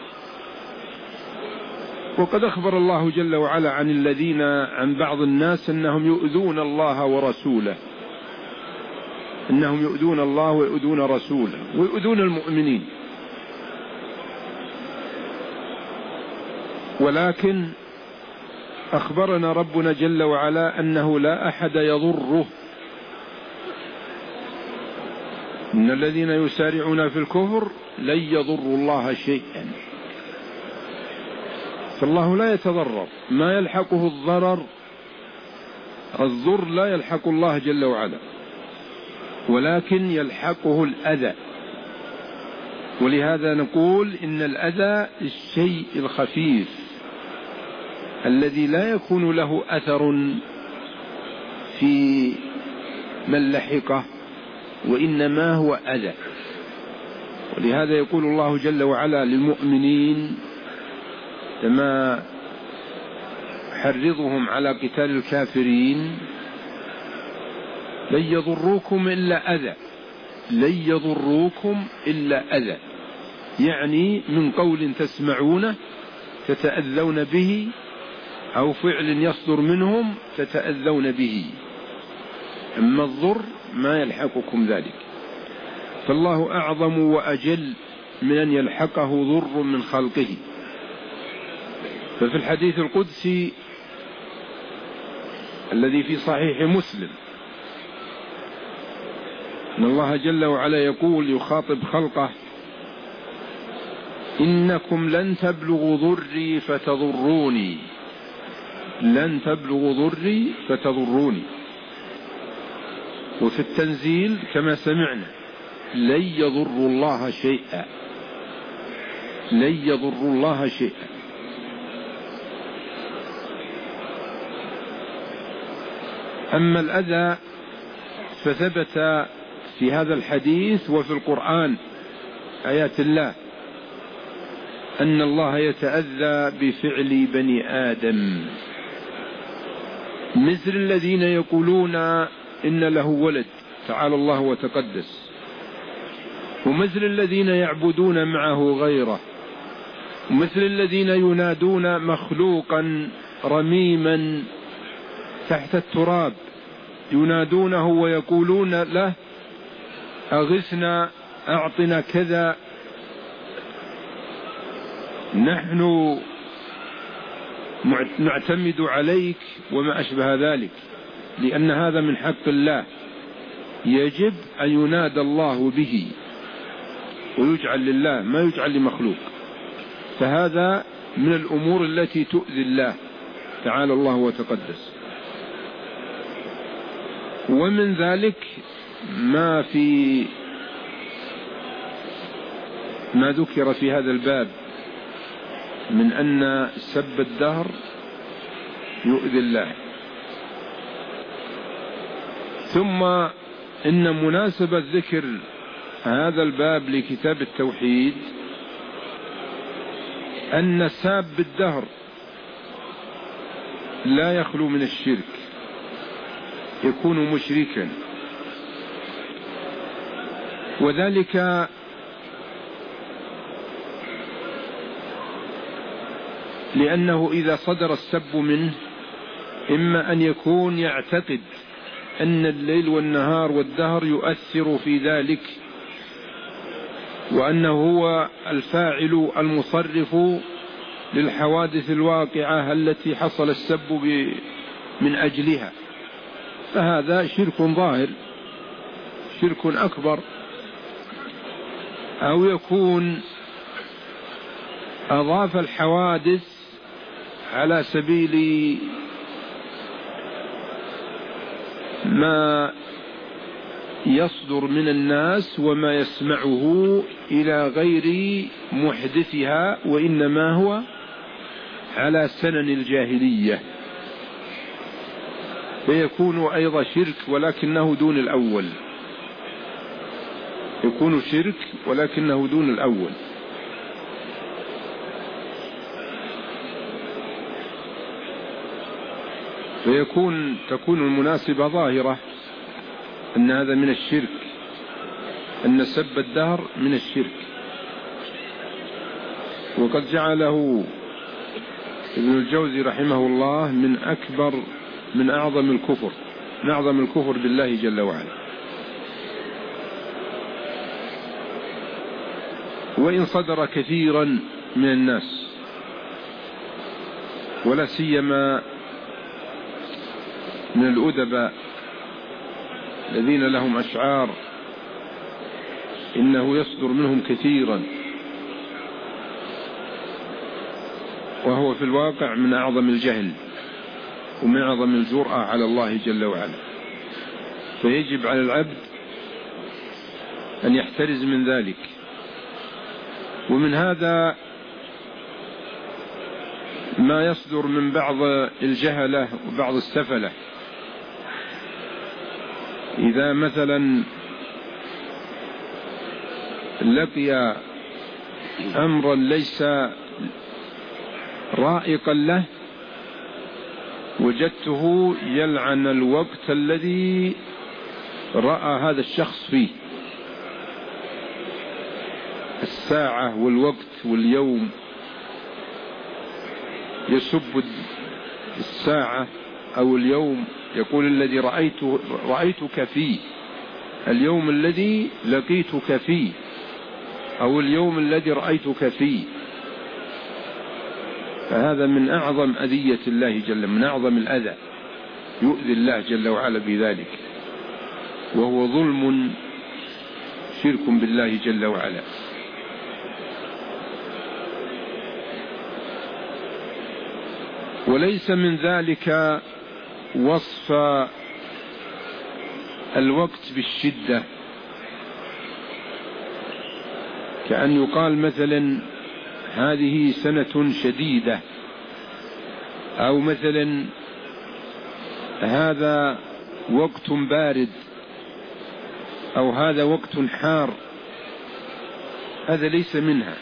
وقد أخبر الله جل وعلا عن بعض الناس أنهم يؤذون الله ورسوله، أنهم يؤذون الله ويؤذون رسوله ويؤذون المؤمنين. ولكن أخبرنا ربنا جل وعلا أنه لا أحد يضره، إن الذين يسارعون في الكفر لن يضروا الله شيئا. فالله لا يتضرر، ما يلحقه الضر لا يلحق الله جل وعلا، ولكن يلحقه الأذى. ولهذا نقول إن الأذى الشيء الخفيف الذي لا يكون له أثر في من لحقه، وإنما هو أذى. ولهذا يقول الله جل وعلا للمؤمنين كما حرضهم على قتال الكافرين: لن يضروكم إلا أذى، لن يضروكم إلا أذى، يعني من قول تسمعونه تتأذون به، أو فعل يصدر منهم تتأذون به، أما الضر ما يلحقكم ذلك. فالله أعظم وأجل من أن يلحقه ضر من خلقه. ففي الحديث القدسي الذي في صحيح مسلم إن الله جل وعلا يقول يخاطب خلقه: إنكم لن تبلغوا ضري فتضروني، لن تبلغوا ضري فتضروني. وفي التنزيل كما سمعنا: لن يضروا الله شيئا، لن يضروا الله شيئا. أما الأذى فثبت في هذا الحديث وفي القرآن آيات الله أن الله يتأذى بفعل بني آدم، مثل الذين يقولون إن له ولد تعالى الله وتقدس، ومثل الذين يعبدون معه غيره، ومثل الذين ينادون مخلوقا رميما تحت التراب، ينادونه ويقولون له: أغثنا، أعطنا كذا، نحن نعتمد عليك، وما أشبه ذلك، لأن هذا من حق الله، يجب أن ينادى الله به ويجعل لله، ما يجعل لمخلوق. فهذا من الأمور التي تؤذي الله تعالى الله وتقدس. ومن ذلك ما ذكر في هذا الباب من أن سب الدهر يؤذي الله. ثم إن مناسبة ذكر هذا الباب لكتاب التوحيد أن ساب الدهر لا يخلو من الشرك، يكون مشركا، وذلك لأنه إذا صدر السب منه إما أن يكون يعتقد أن الليل والنهار والدهر يؤثر في ذلك، وأنه هو الفاعل المصرف للحوادث الواقعة التي حصل السب من أجلها، فهذا شرك ظاهر، شرك أكبر. أو يكون أضاف الحوادث على سبيل ما يصدر من الناس وما يسمعه إلى غير محدثها، وإنما هو على سنن الجاهلية، فيكون أيضا شرك ولكنه دون الأول، يكون شرك ولكنه دون الأول. تكون المناسبة ظاهرة أن هذا من الشرك، أن سب الدهر من الشرك. وقد جعله ابن الجوزي رحمه الله من أعظم الكفر بالله جل وعلا. وإن صدر كثيرا من الناس، ولا سيما من الأدباء الذين لهم أشعار، إنه يصدر منهم كثيرا، وهو في الواقع من أعظم الجهل ومن أعظم الجرأة على الله جل وعلا. فيجب على العبد أن يحترز من ذلك. ومن هذا ما يصدر من بعض الجهلة وبعض السفلة، إذا مثلا لقي أمرا ليس رائقا له وجدته يلعن الوقت الذي رأى هذا الشخص فيه، الساعة والوقت واليوم، يسب الساعة أو اليوم، يقول الذي رأيتك فيه، اليوم الذي لقيتك فيه، أو اليوم الذي رأيتك فيه. فهذا من أعظم أذية الله جل، من أعظم الأذى، يؤذي الله جل وعلا بذلك، وهو ظلم شرك بالله جل وعلا. وليس من ذلك وصف الوقت بالشدة، كأن يقال مثلا هذه سنة شديدة، أو مثلا هذا وقت بارد، أو هذا وقت حار. هذا ليس منها،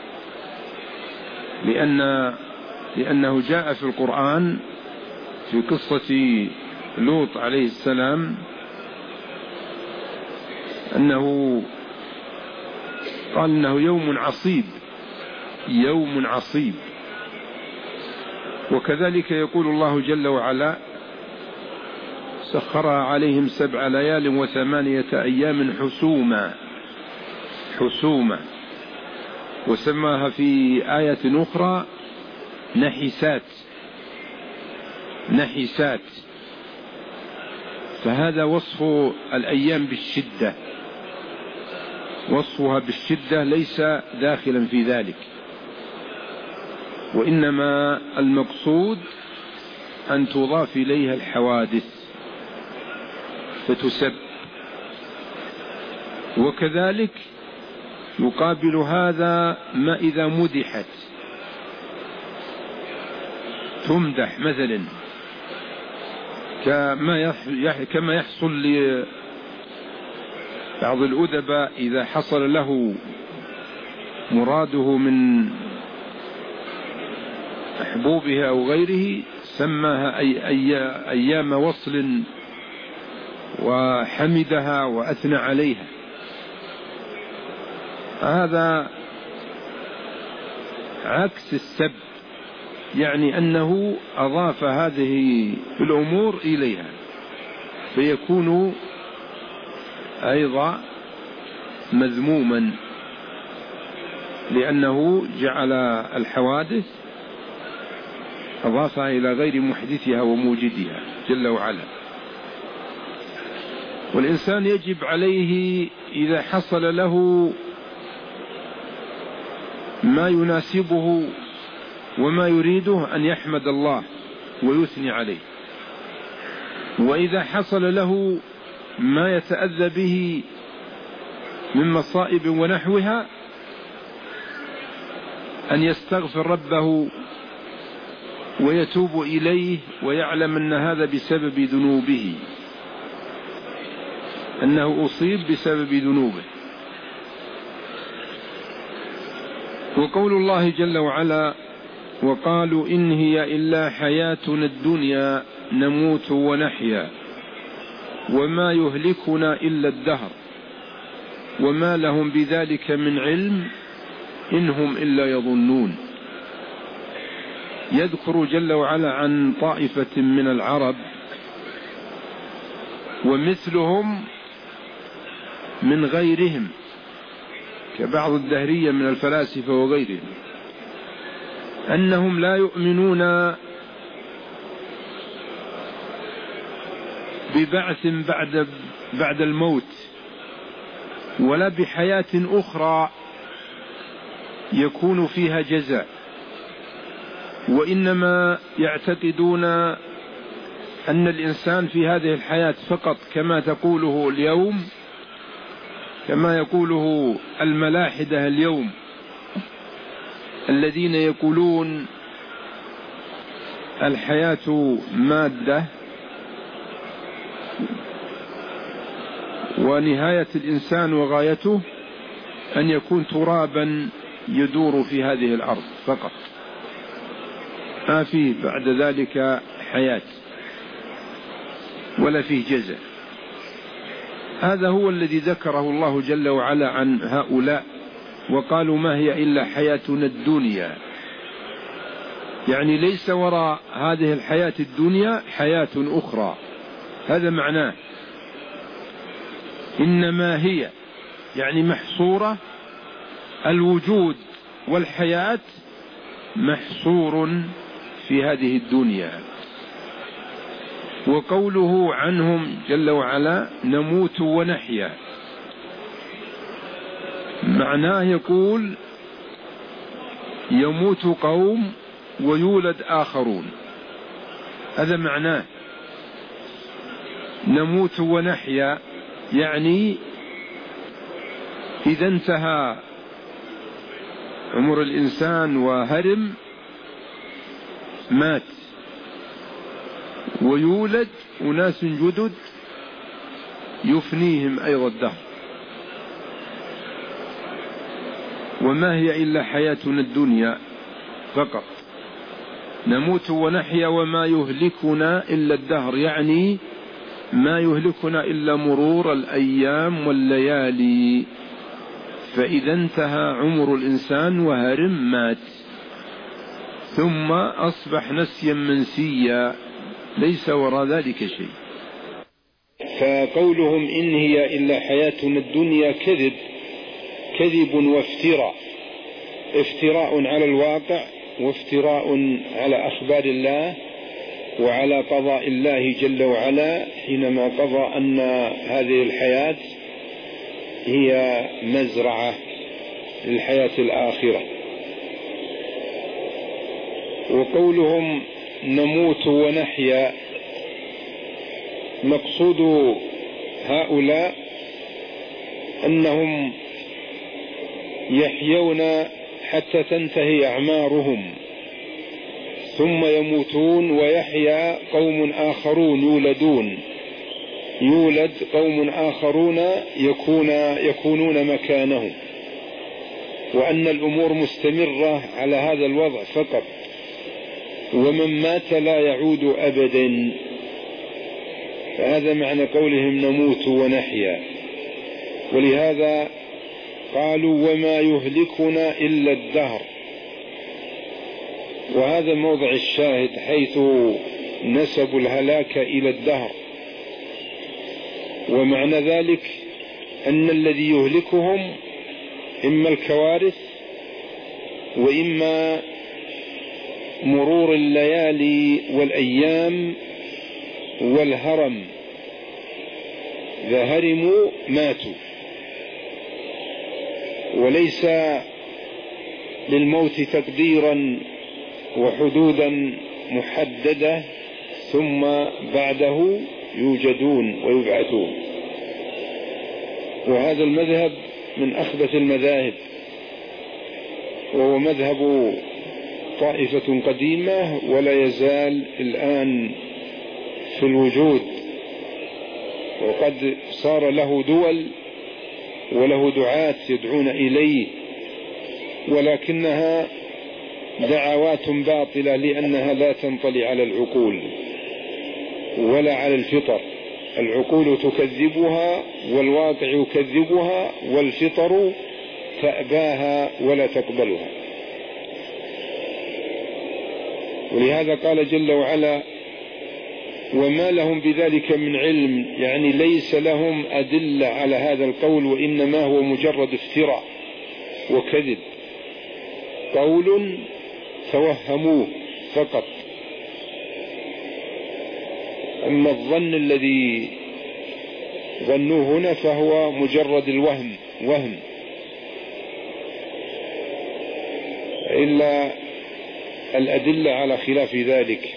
لأنه جاء في القرآن في قصة لوط عليه السلام أنه قال إنه يوم عصيب، يوم عصيب. وكذلك يقول الله جل وعلا سخرها عليهم 7 ليال و8 أيام حسوما، وسماها في آية أخرى نحسات. فهذا وصف الأيام بالشدة، وصفها بالشدة ليس داخلا في ذلك، وإنما المقصود أن تضاف إليها الحوادث فتسب. وكذلك يقابل هذا ما إذا مدحت، تمدح مثلا، كما يحصل لبعض الأدباء إذا حصل له مراده من محبوبها أو غيره سماها أيام وصل وحمدها وأثنى عليها. هذا عكس السب، يعني أنه أضاف هذه الأمور إليها، فيكون أيضا مذموما، لأنه جعل الحوادث أضافها إلى غير محدثها وموجدها جل وعلا. والإنسان يجب عليه إذا حصل له ما يناسبه وما يريده أن يحمد الله ويثني عليه، وإذا حصل له ما يتأذى به من مصائب ونحوها أن يستغفر ربه ويتوب إليه، ويعلم أن هذا بسبب ذنوبه، أنه أصيب بسبب ذنوبه. وقول الله جل وعلا وقالوا إن هي إلا حياتنا الدنيا نموت ونحيا وما يهلكنا إلا الدهر وما لهم بذلك من علم إن هم إلا يظنون. يذكر جل وعلا عن طائفة من العرب ومثلهم من غيرهم كبعض الدهرية من الفلاسفة وغيرهم، أنهم لا يؤمنون ببعث بعد الموت ولا بحياة أخرى يكون فيها جزاء، وإنما يعتقدون أن الإنسان في هذه الحياة فقط كما تقوله اليوم، كما يقوله الملاحدة اليوم الذين يقولون الحياة مادة ونهاية الإنسان وغايته أن يكون ترابا يدور في هذه الأرض فقط، ما فيه بعد ذلك حياة ولا فيه جزاء. هذا هو الذي ذكره الله جل وعلا عن هؤلاء، وقالوا ما هي إلا حياتنا الدنيا، يعني ليس وراء هذه الحياة الدنيا حياة أخرى، هذا معناه. إنما هي يعني محصورة، الوجود والحياة محصور في هذه الدنيا. وقوله عنهم جل وعلا نموت ونحيا، معناه يقول يموت قوم ويولد آخرون، هذا معناه. نموت ونحيا يعني إذا انتهى عمر الإنسان وهرم مات، ويولد أناس جدد يفنيهم أيضا الدهر. وما هي إلا حياتنا الدنيا فقط، نموت ونحيا وما يهلكنا إلا الدهر، يعني ما يهلكنا إلا مرور الأيام والليالي. فإذا انتهى عمر الإنسان وهرم مات، ثم أصبح نسيا منسيا، ليس وراء ذلك شيء. فقولهم إن هي إلا حياتنا الدنيا كذب وافتراء، افتراء على الواقع، وافتراء على أخبار الله وعلى قضاء الله جل وعلا، حينما قضى أن هذه الحياة هي مزرعة للحياة الآخرة. وقولهم نموت ونحيا، مقصود هؤلاء أنهم يحيون حتى تنتهي أعمارهم، ثم يموتون ويحيا قوم آخرون يولد قوم آخرون يكونون مكانهم، وأن الأمور مستمرة على هذا الوضع فقط، ومن مات لا يعود أبدا. فهذا معنى قولهم نموت ونحيا. ولهذا قالوا وما يهلكنا إلا الدهر، وهذا موضع الشاهد حيث نسبوا الهلاك إلى الدهر. ومعنى ذلك أن الذي يهلكهم إما الكوارث وإما مرور الليالي والأيام والهرم، إذا هرموا ماتوا. وليس للموت تقديرا وحدودا محددة ثم بعده يوجدون ويبعثون. وهذا المذهب من أخبث المذاهب، وهو مذهب طائفة قديمة ولا يزال الآن في الوجود، وقد صار له دول وله دعاة يدعون إليه، ولكنها دعوات باطلة لأنها لا تنطلي على العقول ولا على الفطر. العقول تكذبها والواقع يكذبها، والفطر تأباها ولا تقبلها. ولهذا قال جل وعلا وما لهم بذلك من علم، يعني ليس لهم أدلة على هذا القول، وإنما هو مجرد افتراء وكذب، قول توهموه فقط. أما الظن الذي ظنوه هنا فهو مجرد الوهم، إلا الأدلة على خلاف ذلك.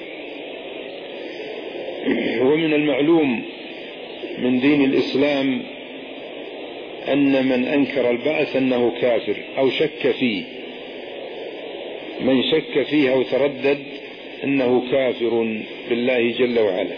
ومن المعلوم من دين الإسلام أن من أنكر البعث أنه كافر أو شك فيه، من شك فيه أو تردد أنه كافر بالله جل وعلا،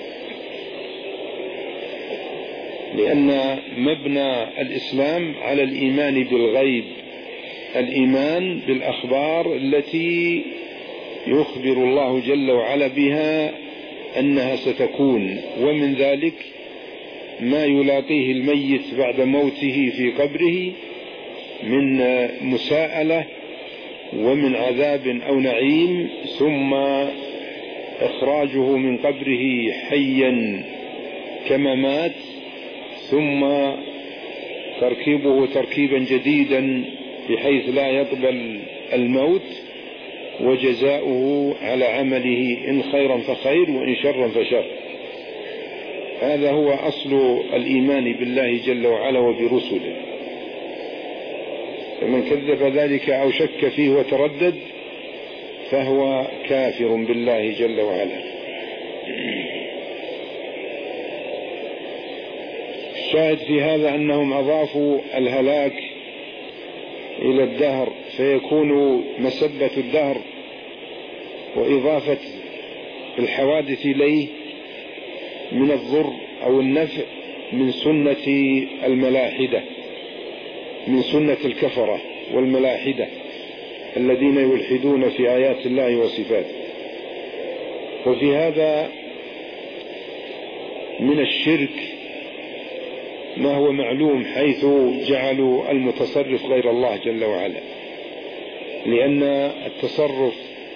لأن مبنى الإسلام على الإيمان بالغيب، الإيمان بالأخبار التي يخبر الله جل وعلا بها أنها ستكون. ومن ذلك ما يلاقيه الميت بعد موته في قبره من مساءلة ومن عذاب أو نعيم، ثم إخراجه من قبره حيا كما مات، ثم تركيبه تركيبا جديدا بحيث لا يقبل الموت، وجزاؤه على عمله إن خيرا فخير وإن شرا فشر. هذا هو أصل الإيمان بالله جل وعلا وبرسله. فمن كذب ذلك أو شك فيه وتردد فهو كافر بالله جل وعلا. الشاهد في هذا أنهم أضافوا الهلاك إلى الدهر، فيكون مسبة الدهر وإضافة الحوادث إليه من الضر أو النفع من سنة الملاحدة، من سنة الكفرة والملاحدة الذين يلحدون في آيات الله وصفاته. وفي هذا من الشرك ما هو معلوم، حيث جعلوا المتصرف غير الله جل وعلا، لأن التصرف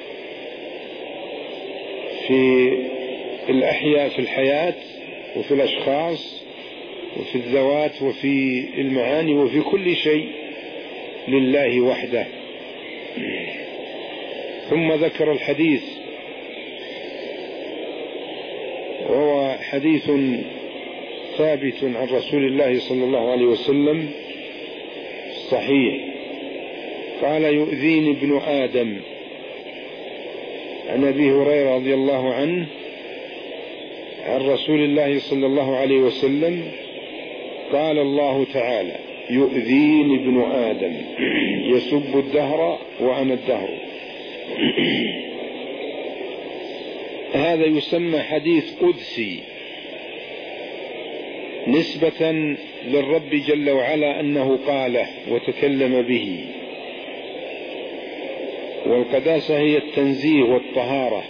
في الأحياء في الحياة وفي الأشخاص وفي الذوات وفي المعاني وفي كل شيء لله وحده. ثم ذكر الحديث، وهو حديث ثابت عن رسول الله صلى الله عليه وسلم صحيح، قال: يؤذيني ابن آدم. عن أبي هريرة رضي الله عنه عن رسول الله صلى الله عليه وسلم قال الله تعالى: يؤذيني ابن آدم يسب الدهر وأنا الدهر. هذا يسمى حديث قدسي نسبة للرب جل وعلا أنه قاله وتكلم به. والقداسة هي التنزيه والطهارة،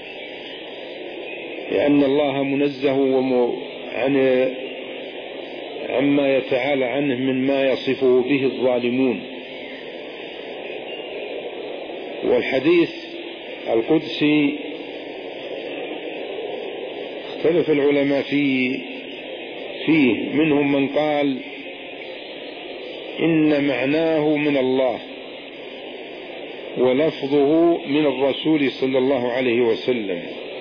لأن الله منزه عما يتعالى عنه مما يصفه به الظالمون. والحديث القدسي اختلف العلماء فيه، منهم من قال إن معناه من الله ولفظه من الرسول صلى الله عليه وسلم،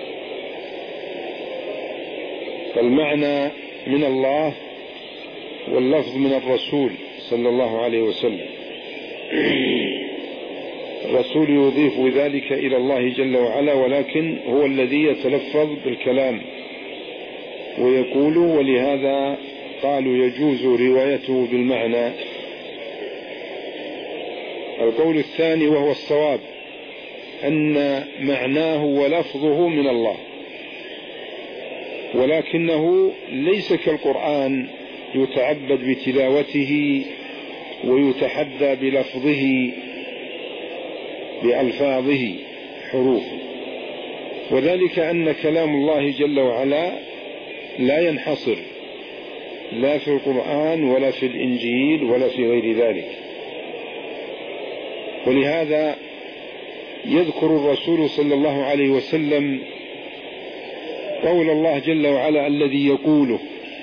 فالمعنى من الله واللفظ من الرسول صلى الله عليه وسلم. الرسول يضيف ذلك إلى الله جل وعلا، ولكن هو الذي يتلفظ بالكلام ويقول، ولهذا قالوا يجوز روايته بالمعنى. القول الثاني وهو الصواب أن معناه ولفظه من الله، ولكنه ليس كالقرآن يتعبد بتلاوته ويتحدى بلفظه بألفاظه حروفه، وذلك أن كلام الله جل وعلا لا ينحصر لا في القرآن ولا في الإنجيل ولا في غير ذلك. ولهذا يذكر الرسول صلى الله عليه وسلم قول الله جل وعلا الذي يقوله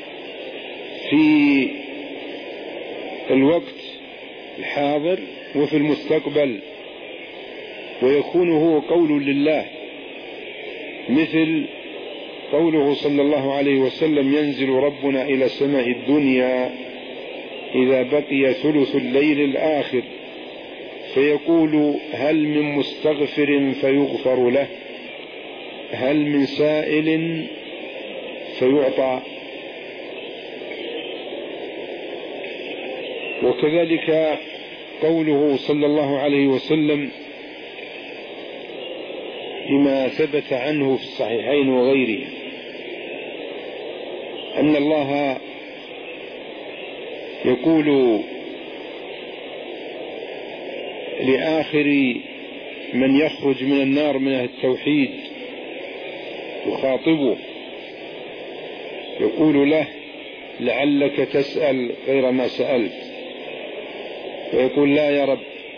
في الوقت الحاضر وفي المستقبل، ويكون هو قول لله، مثل قوله صلى الله عليه وسلم: ينزل ربنا إلى السماء الدنيا إذا بقي ثلث الليل الآخر فيقول: هل من مستغفر فيغفر له، هل من سائل فيعطى. وكذلك قوله صلى الله عليه وسلم بما ثبت عنه في الصحيحين وغيره أن الله يقول لآخر من يخرج من النار من أهل التوحيد يخاطبه، يقول له: لعلك تسأل غير ما سألت، ويقول: لا يا رب،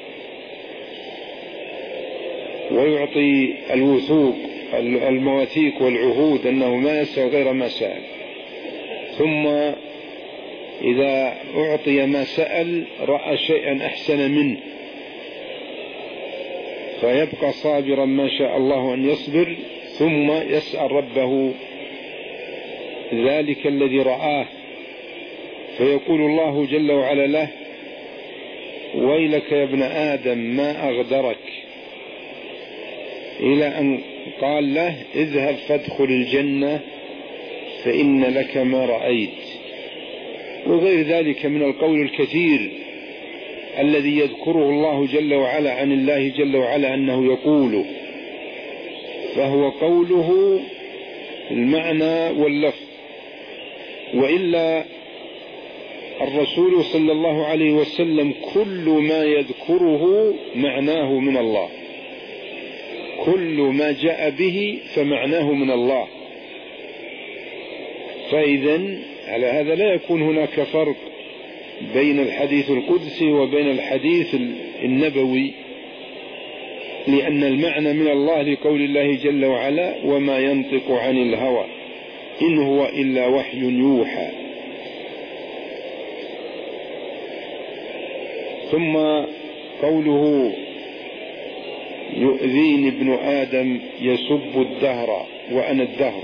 ويعطي الوثوق المواثيق والعهود أنه ما يسأل غير ما سأل، ثم إذا أعطي ما سأل رأى شيئا أحسن منه فيبقى صابرا ما شاء الله أن يصبر، ثم يسأل ربه ذلك الذي رآه، فيقول الله جل وعلا له: ويلك يا ابن آدم ما أغدرك، إلى أن قال له اذهب فادخل الجنة فإن لك ما رأيت، وغير ذلك من القول الكثير الذي يذكره الله جل وعلا عن الله جل وعلا أنه يقول، فهو قوله المعنى واللفظ. وإلا الرسول صلى الله عليه وسلم كل ما يذكره معناه من الله، كل ما جاء به فمعناه من الله. فإذن على هذا لا يكون هناك فرق بين الحديث القدسي وبين الحديث النبوي، لأن المعنى من الله لقول الله جل وعلا وما ينطق عن الهوى إن هو إلا وحي يوحى. ثم قوله يؤذيني ابن آدم يسب الدهر وأنا الدهر،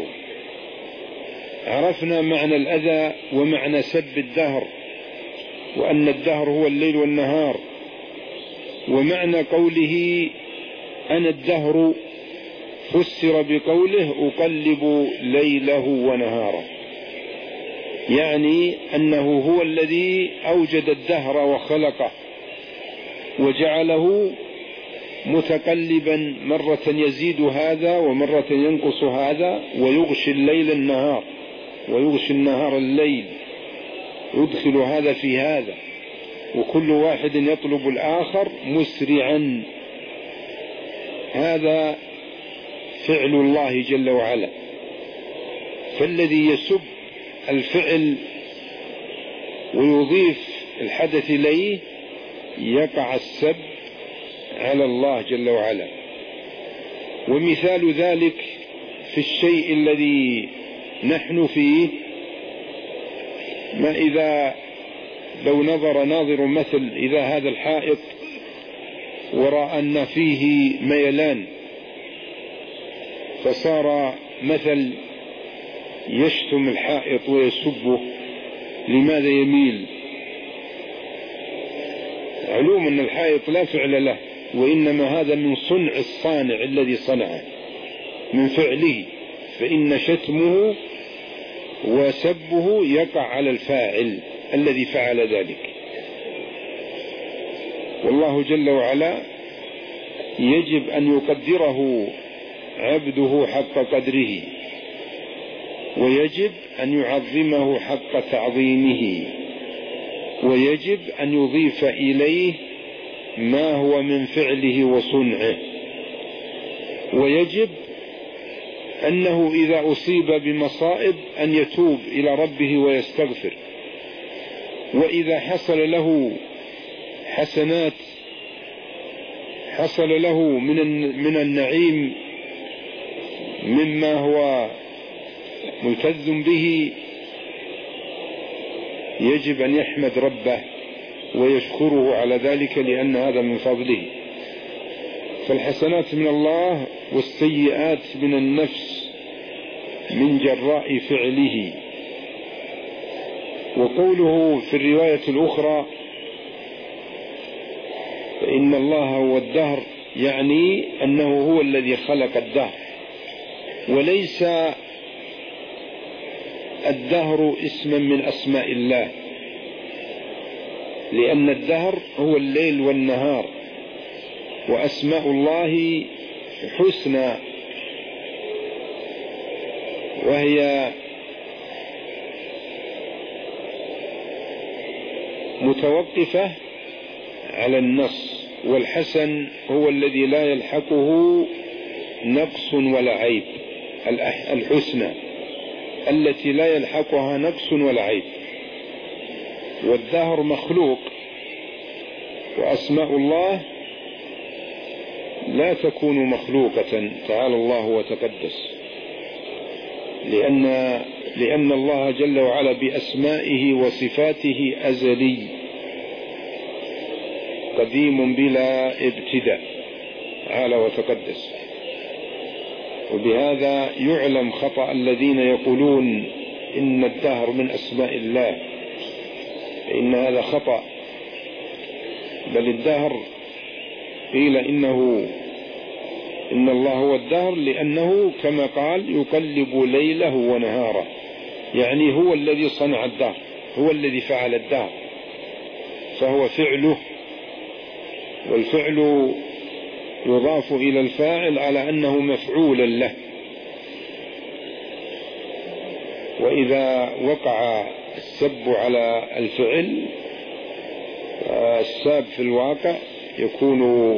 عرفنا معنى الأذى ومعنى سب الدهر، وأن الدهر هو الليل والنهار. ومعنى قوله أنا الدهر فسر بقوله أقلب ليله ونهاره، يعني أنه هو الذي أوجد الدهر وخلقه وجعله متقلبا، مرة يزيد هذا ومرة ينقص هذا، ويغشي الليل النهار ويغشي النهار الليل، يدخل هذا في هذا، وكل واحد يطلب الآخر مسرعا. هذا فعل الله جل وعلا. فالذي يسب الفعل ويضيف الحدث إليه يقع السب على الله جل وعلا. ومثال ذلك في الشيء الذي نحن فيه، ما إذا لو نظر ناظر مثل إذا هذا الحائط ورأى أن فيه ميلان، فصار مثل يشتم الحائط ويسبه، لماذا يميل؟ علوم أن الحائط لا فعل له، وإنما هذا من صنع الصانع الذي صنعه، من فعله، فإن شتمه وسبه يقع على الفاعل الذي فعل ذلك. والله جل وعلا يجب أن يقدره عبده حق قدره، ويجب أن يعظمه حق تعظيمه، ويجب أن يضيف إليه ما هو من فعله وصنعه، ويجب أنه إذا أصيب بمصائب أن يتوب إلى ربه ويستغفر، وإذا حصل له حسنات حصل له من النعيم مما هو ملتز به، يجب أن يحمد ربه ويشكره على ذلك، لأن هذا من فضله. فالحسنات من الله والسيئات من النفس من جراء فعله. وقوله في الرواية الأخرى فإن الله هو الدهر، يعني أنه هو الذي خلق الدهر، وليس الدهر اسما من أسماء الله، لأن الدهر هو الليل والنهار، وأسماء الله حسنى، وهي متوقفة على النص. والحسن هو الذي لا يلحقه نقص ولا عيب، الحسنى التي لا يلحقها نقص ولا عيب. والدهر مخلوق، وأسماء الله لا تكون مخلوقة، تعالى الله وتقدس، لأن الله جل وعلا بأسمائه وصفاته أزلي قديم بلا ابتداء، تعالى وتقدس. وبهذا يعلم خطأ الذين يقولون إن الدهر من أسماء الله، فإن هذا خطأ، بل الدهر قيل إن الله هو الدهر لأنه كما قال يقلب ليله ونهاره، يعني هو الذي صنع الدهر، هو الذي فعل الدهر، فهو فعله، والفعل يضاف إلى الفاعل على أنه مفعولا له. وإذا وقع السب على الفعل الساب في الواقع يكون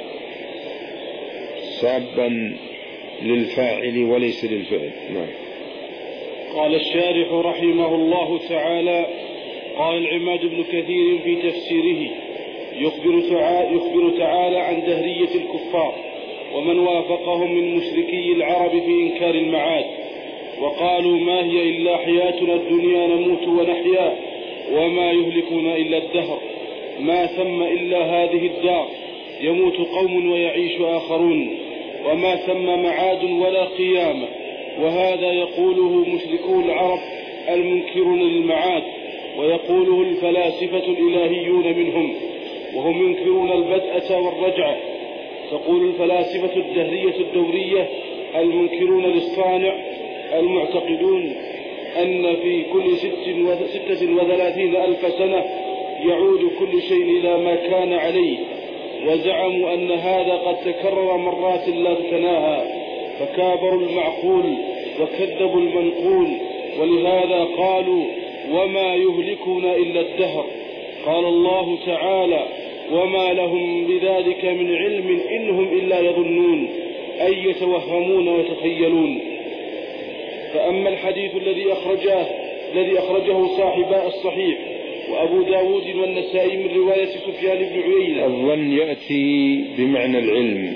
سابا للفاعل وليس للفعل. نعم. قال الشارح رحمه الله تعالى: قال العماد بن كثير في تفسيره: يخبر تعالى عن دهرية الكفار ومن وافقهم من مشركي العرب في إنكار المعاد، وقالوا ما هي إلا حياتنا الدنيا نموت ونحيا وما يهلكنا إلا الدهر، ما ثم إلا هذه الدار، يموت قوم ويعيش آخرون، وما ثم معاد ولا قيامة. وهذا يقوله مشركو العرب المنكرون للمعاد، ويقوله الفلاسفة الإلهيون منهم وهم ينكرون البدءة والرجعة. تقول الفلاسفة الدهرية الدورية المنكرون للصانع المعتقدون أن في كل 36,000 سنة يعود كل شيء إلى ما كان عليه، وزعموا أن هذا قد تكرر مرات لا تتناهى، فكابروا المعقول وكذبوا المنقول، ولهذا قالوا وما يهلكنا إلا الدهر. قال الله تعالى: وما لهم بذلك من علم إنهم إلا يظنون، أي يتوهمون ويتخيلون. فأما الحديث الذي أخرجه صاحبا الصحيح وأبو داود والنسائي من رواية سفيان بن عيينة. الظن يأتي بمعنى العلم،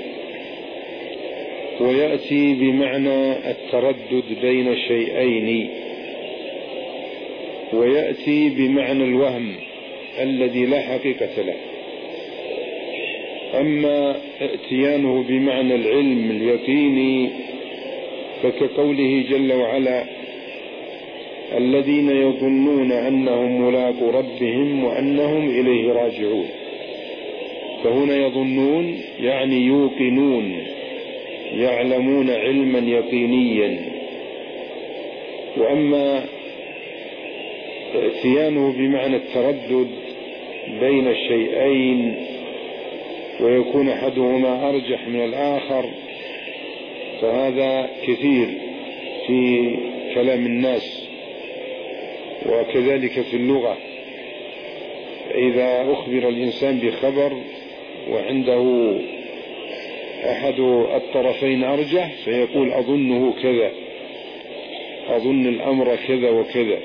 ويأتي بمعنى التردد بين شيئين، ويأتي بمعنى الوهم الذي لا حقيقة له. أما اتيانه بمعنى العلم اليقيني فكقوله جل وعلا: الذين يظنون أنهم ملاقو ربهم وأنهم إليه راجعون. فهنا يظنون يعني يوقنون، يعلمون علما يقينيا. وأما اتيانه بمعنى التردد بين الشيئين ويكون أحدهما أرجح من الآخر فهذا كثير في كلام الناس وكذلك في اللغة. إذا أخبر الإنسان بخبر وعنده أحد الطرفين أرجح فيقول أظنه كذا، أظن الأمر كذا وكذا.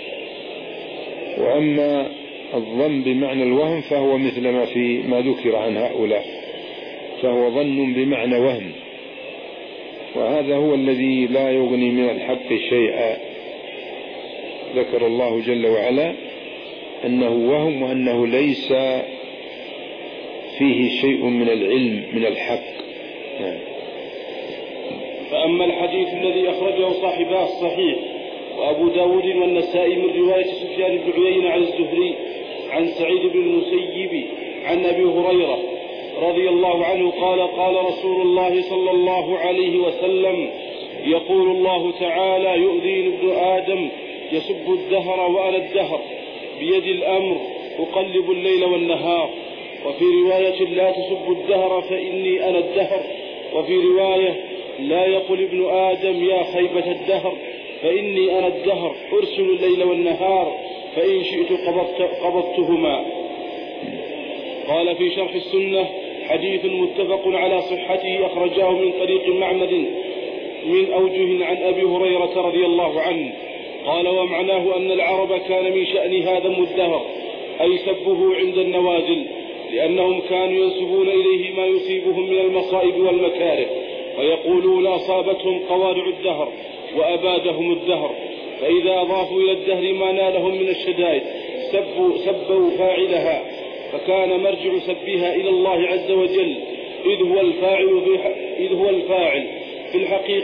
وأما الظن بمعنى الوهم فهو مثل ما ذكر عن هؤلاء، فهو ظن بمعنى وهم، وهذا هو الذي لا يغني من الحق شيئا. ذكر الله جل وعلا أنه وهم وأنه ليس فيه شيء من العلم من الحق. فأما الحديث الذي أخرجه صاحبا الصحيح وأبو داود والنسائي من رواية سفيان بن عيينة عن الزهري عن سعيد بن المسيب عن أبي هريرة رضي الله عنه قال: قال رسول الله صلى الله عليه وسلم: يقول الله تعالى: يؤذيني ابن آدم يسب الدهر وأنا الدهر، بيدي الأمر أقلب الليل والنهار. وفي رواية: لا تسب الدهر فإني أنا الدهر. وفي رواية: لا يقل ابن آدم يا خيبة الدهر فإني أنا الدهر، أرسل الليل والنهار فإن شئت قبضتهما. قال في شرح السنة: حديث متفق على صحته، أخرجاه من طريق معمد من أوجه عن أبي هريرة رضي الله عنه قال: ومعناه أن العرب كان من شأنها ذم الدهر، أي سبه عند النوازل، لأنهم كانوا ينسبون إليه ما يصيبهم من المصائب والمكاره، ويقولون أصابتهم قوارع الدهر وأبادهم الدهر، فإذا أضافوا إلى الدهر ما نالهم من الشدائد سبوا فاعلها، فكان مرجع سبها إلى الله عز وجل، إذ هو الفاعل في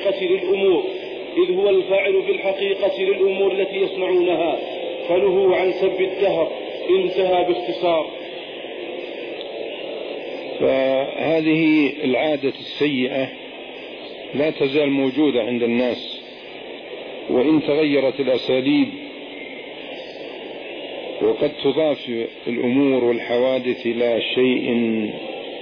الحقيقة للأمور التي يصنعونها، فنهوا عن سب الدهر. انتهى باختصار. فهذه العادة السيئة لا تزال موجودة عند الناس، وإن تغيرت الأساليب وقد تضاف الأمور والحوادث إلى شيء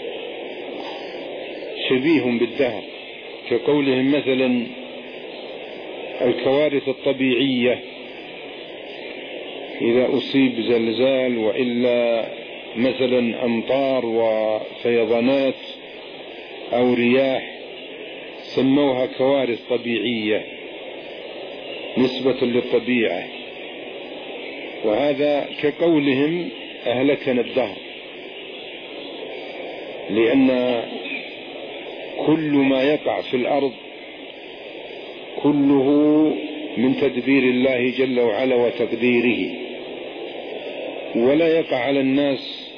شبيه بالدهر، كقولهم مثلا الكوارث الطبيعية إذا أصيب زلزال وإلا مثلا أمطار وفيضانات أو رياح سموها كوارث طبيعية نسبة للطبيعة، وهذا كقولهم أهلكنا الدهر، لأن كل ما يقع في الأرض كله من تدبير الله جل وعلا وتقديره، ولا يقع على الناس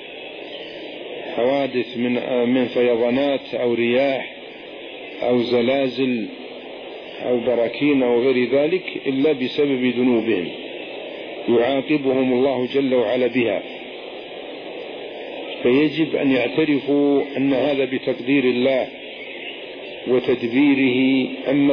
حوادث من فيضانات أو رياح أو زلازل أو براكين أو غير ذلك إلا بسبب ذنوبهم يعاقبهم الله جل وعلا بها. فيجب أن يعترفوا أن هذا بتقدير الله وتدبيره. أما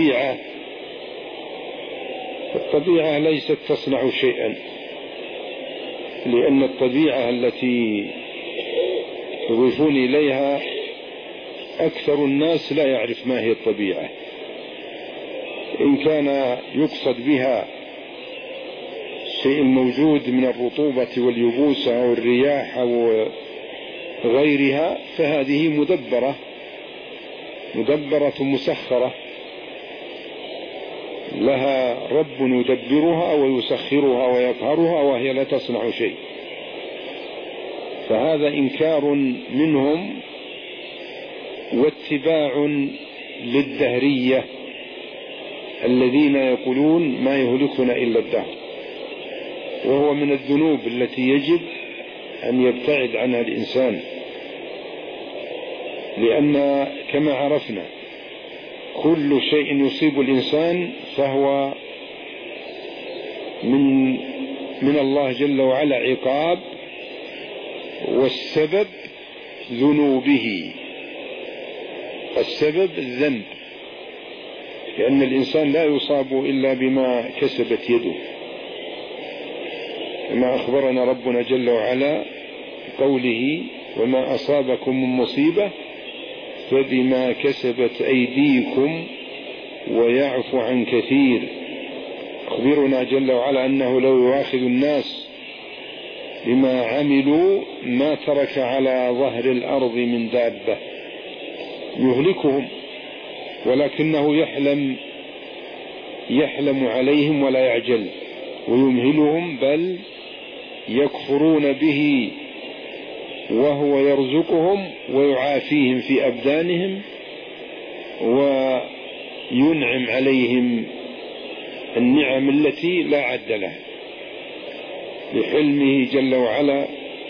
الطبيعة ليست تصنع شيئا، لأن الطبيعة التي يضيفون إليها أكثر الناس لا يعرف ما هي الطبيعة، إن كان يقصد بها الشيء الموجود من الرطوبة واليبوس أو الرياح أو غيرها فهذه مدبرة مسخرة، لها رب يدبرها ويسخرها ويقهرها وهي لا تصنع شيء. فهذا إنكار منهم واتباع للدهرية الذين يقولون ما يهلكنا إلا الدهر، وهو من الذنوب التي يجب أن يبتعد عنها الإنسان، لأن كما عرفنا كل شيء يصيب الإنسان فهو من الله جل وعلا عقاب، والسبب ذنوبه، السبب الذنب، لأن الإنسان لا يصاب إلا بما كسبت يده، كما أخبرنا ربنا جل وعلا قوله وما أصابكم من مصيبة فبما كسبت أيديكم ويعفو عن كثير. أخبرنا جل وعلا أنه لو يؤاخذ الناس بما عملوا ما ترك على ظهر الأرض من دابة يهلكهم، ولكنه يحلم عليهم ولا يعجل ويمهلهم، بل يكفرون به وهو يرزقهم ويعافيهم في أبدانهم وينعم عليهم النعم التي لا عد لها لحلمه جل وعلا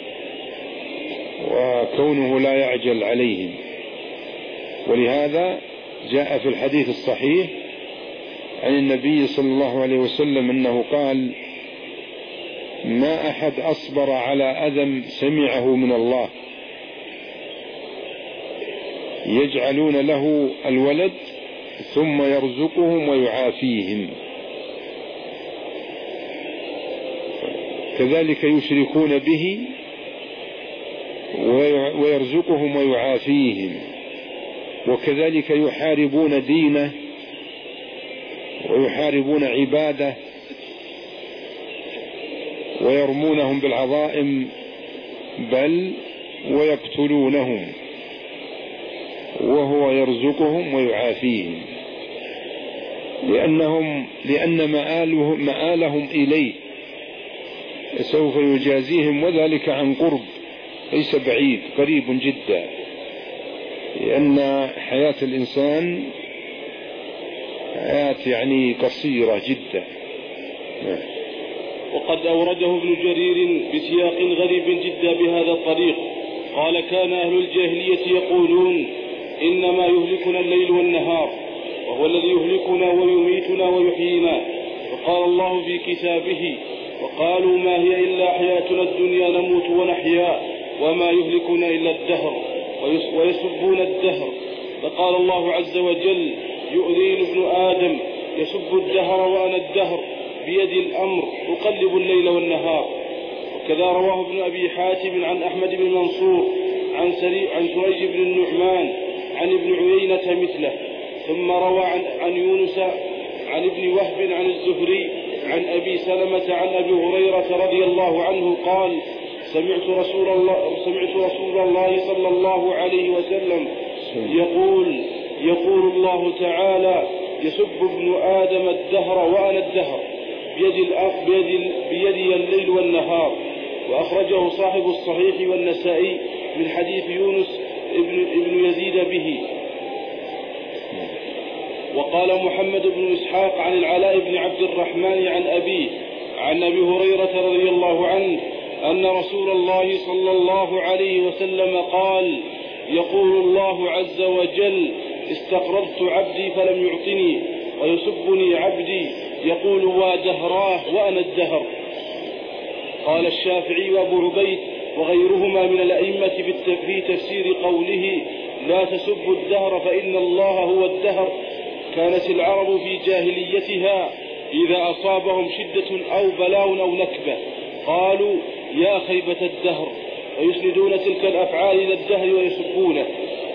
وكونه لا يعجل عليهم. ولهذا جاء في الحديث الصحيح عن النبي صلى الله عليه وسلم أنه قال ما أحد أصبر على أذى سمعه من الله يجعلون له الولد ثم يرزقهم ويعافيهم، كذلك يشركون به ويرزقهم ويعافيهم، وكذلك يحاربون دينه ويحاربون عباده ويرمونهم بالعظائم بل ويقتلونهم وهو يرزقهم ويعافيهم، لأن مآلهم إليه سوف يجازيهم، وذلك عن قرب ليس بعيد، قريب جدا، لأن حياة الإنسان حياة قصيرة جدا. وقد أورده ابن جرير بسياق غريب جدا بهذا الطريق، قال كان أهل الجاهلية يقولون إنما يهلكنا الليل والنهار، وهو الذي يهلكنا ويميتنا ويحيينا، وقال الله في كتابه وقالوا ما هي إلا حياتنا الدنيا نموت ونحيا وما يهلكنا إلا الدهر ويسبون الدهر. فقال الله عز وجل يؤذين ابن آدم يسب الدهر وأنا الدهر بيدي الأمر أقلب الليل والنهار. وكذا رواه ابن أبي حاتم عن أحمد بن منصور عن سريج بن النعمان عن ابن عيينة مثله. ثم روى عن يونس عن ابن وهب عن الزهري عن أبي سلمة عن أبي هريرة رضي الله عنه قال سمعت رسول الله صلى الله عليه وسلم يقول الله تعالى يسب ابن آدم الدهر وأنا الدهر بيدي الليل والنهار. وأخرجه صاحب الصحيح والنسائي من حديث يونس ابن يزيد به. وقال محمد بن إسحاق عن العلاء بن عبد الرحمن عن أبيه عن أبي هريرة رضي الله عنه أن رسول الله صلى الله عليه وسلم قال يقول الله عز وجل استقرضت عبدي فلم يعطني ويسبني عبدي يقول ودهراه وأنا الدهر. قال الشافعي وأبو عبيد وغيرهما من الأئمة في تفسير قوله لا تسبوا الدهر فإن الله هو الدهر. كانت العرب في جاهليتها إذا أصابهم شدة أو بلاء أو نكبة قالوا يا خيبة الدهر ويسندون تلك الأفعال إلى الدهر ويسبونه،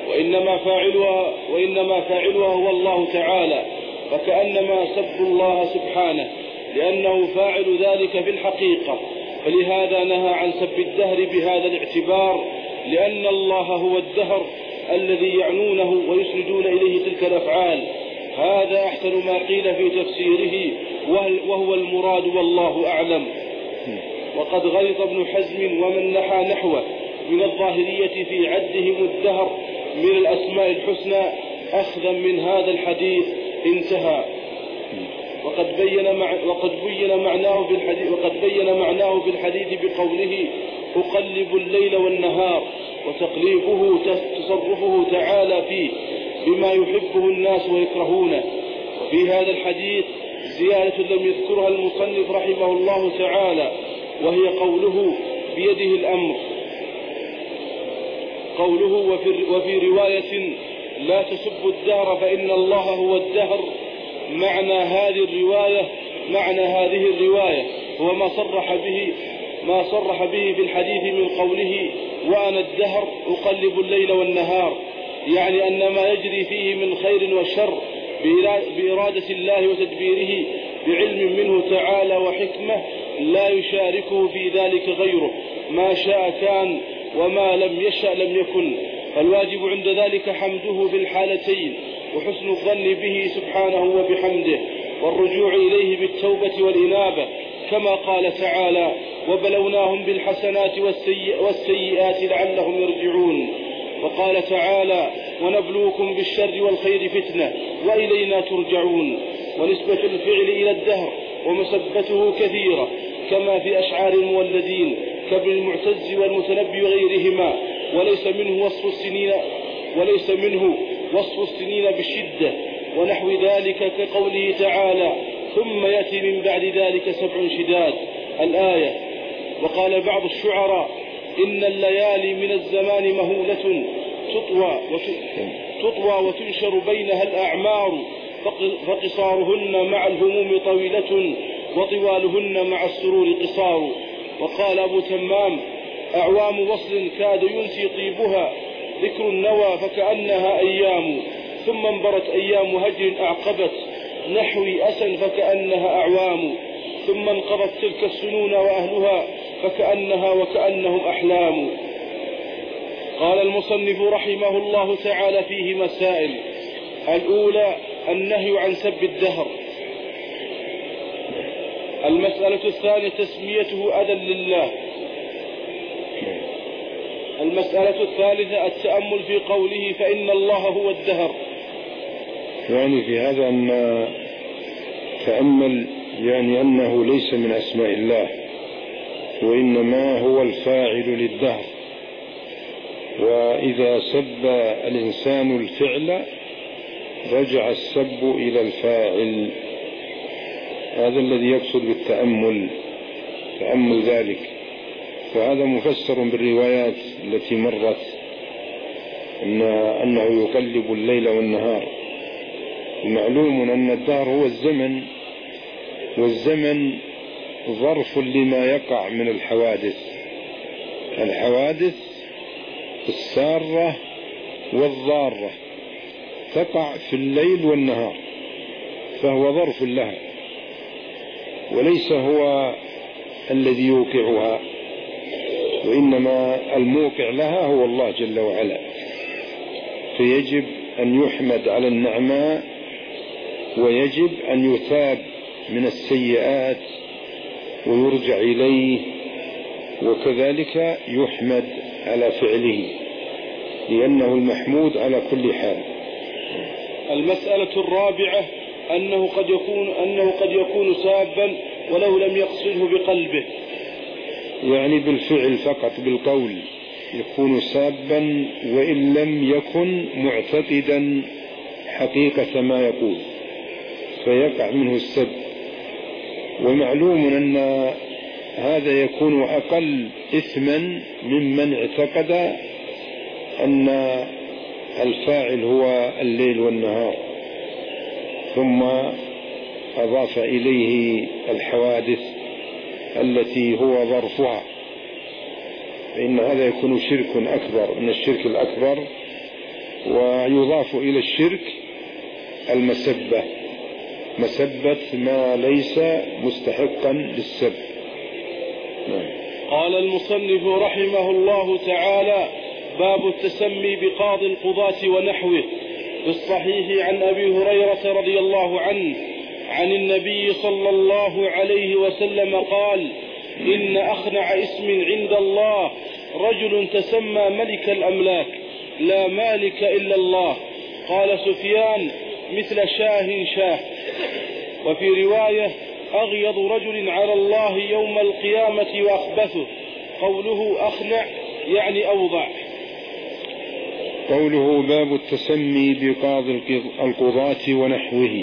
وإنما فاعلها هو الله تعالى، فكأنما سبوا الله سبحانه لأنه فاعل ذلك في الحقيقة. فلهذا نهى عن سب الدهر بهذا الاعتبار، لأن الله هو الدهر الذي يعنونه ويسندون إليه تلك الأفعال. هذا أحسن ما قيل في تفسيره وهو المراد والله أعلم. وقد غلط ابن حزم ومن نحى نحوه من الظاهرية في عدهم الدهر من الأسماء الحسنى أخذا من هذا الحديث. انتهى. وقد بين معناه في الحديث بقوله أقلب الليل والنهار، وتقليبه تصرفه تعالى فيه بما يحبه الناس ويكرهونه. وفي هذا الحديث زيادة لم يذكرها المصنف رحمه الله تعالى، وهي قوله بيده الأمر. قوله وفي رواية لا تسبوا الدهر فإن الله هو الدهر، معنى هذه الرواية هو ما صرح به في الحديث من قوله وأنا الدهر أقلب الليل والنهار، يعني أن ما يجري فيه من خير وشر بإرادة الله وتدبيره بعلم منه تعالى وحكمة لا يشاركه في ذلك غيره، ما شاء كان وما لم يشأ لم يكن. فالواجب عند ذلك حمده في الحالتين وحسن الظن به سبحانه وبحمده، والرجوع إليه بالتوبة والإنابة، كما قال تعالى وبلوناهم بالحسنات والسيئات لعلهم يرجعون. وقال تعالى ونبلوكم بالشر والخير فتنة وإلينا ترجعون. ونسبة الفعل إلى الدهر ومسبته كثيرة كما في أشعار المولدين كابن المعتز والمتنبي وغيرهما، وليس منه وصف السنين بالشدة ونحو ذلك، كقوله تعالى ثم يأتي من بعد ذلك 7 شداد الآية. وقال بعض الشعراء إن الليالي من الزمان مهولة تطوى وتنشر بينها الأعمار، فقصارهن مع الهموم طويلة وطوالهن مع السرور قصار. وقال أبو تمام أعوام وصل كاد ينسي طيبها ذكر النوى فكأنها أيام، ثم انبرت أيام هجر أعقبت نحوي أسا فكأنها أعوام، ثم انقضت تلك السنون وأهلها فكأنها وكأنهم أحلام. قال المصنف رحمه الله تعالى فيه مسائل. الأولى النهي عن سب الدهر. المسألة الثانية تسميته أذى لله. المسألة الثالثة التأمل في قوله فإن الله هو الدهر. يعني في هذا أن تأمل يعني أنه ليس من أسماء الله، وإنما هو الفاعل للدهر، وإذا سب الإنسان الفعل رجع السب إلى الفاعل. هذا الذي يقصد بالتأمل، تأمل ذلك. فهذا مفسر بالروايات التي مرت أنه يقلب الليل والنهار. معلوم أن الدهر هو الزمن، والزمن ظرف لما يقع من الحوادث السارة والضارة تقع في الليل والنهار، فهو ظرف لها وليس هو الذي يوقعها، وإنما الموقع لها هو الله جل وعلا. فيجب أن يحمد على النعماء، ويجب أن يتاب من السيئات ويرجع إليه، وكذلك يحمد على فعله لأنه المحمود على كل حال. المسألة الرابعة أنه قد يكون سابا ولو لم يقصده بقلبه، يعني بالفعل فقط، بالقول يكون سابا وإن لم يكن معتقدا حقيقة ما يقول، فيقع منه السب. ومعلوم أن هذا يكون أقل إثما ممن اعتقد أن الفاعل هو الليل والنهار ثم أضاف إليه الحوادث التي هو ظرفها، فإن هذا يكون شرك أكبر من الشرك الأكبر. ويضاف إلى الشرك المسبة، مسبة ما ليس مستحقا للسب. قال المصنف رحمه الله تعالى: باب التسمي بقاضي القضاة ونحوه. في الصحيح عن أبي هريرة رضي الله عنه عن النبي صلى الله عليه وسلم قال: إن أخنع اسم عند الله رجل تسمى ملك الأملاك لا مالك إلا الله. قال سفيان: مثل شاه. وفي رواية: أغيض رجل على الله يوم القيامة وأخبثه. قوله أخنع يعني أوضع. قوله باب التسمي بقاضي القضاة ونحوه،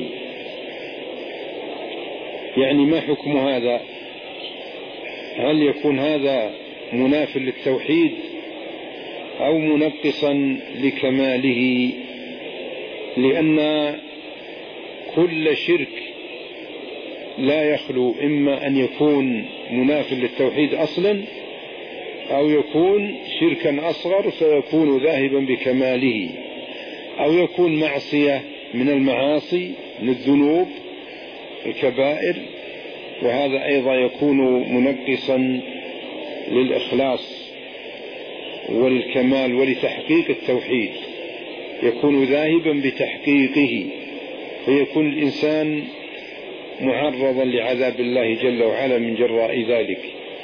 يعني ما حكم هذا؟ هل يكون هذا مناف للتوحيد أو منقصا لكماله؟ لأن كل شرك لا يخلو إما أن يكون مناف للتوحيد أصلا، أو يكون شركا أصغر فيكون ذاهبا بكماله، أو يكون معصية من المعاصي للذنوب الكبائر، وهذا أيضا يكون منقصا للإخلاص وللكمال ولتحقيق التوحيد، يكون ذاهبا بتحقيقه، فيكون الإنسان معرضا لعذاب الله جل وعلا من جراء ذلك.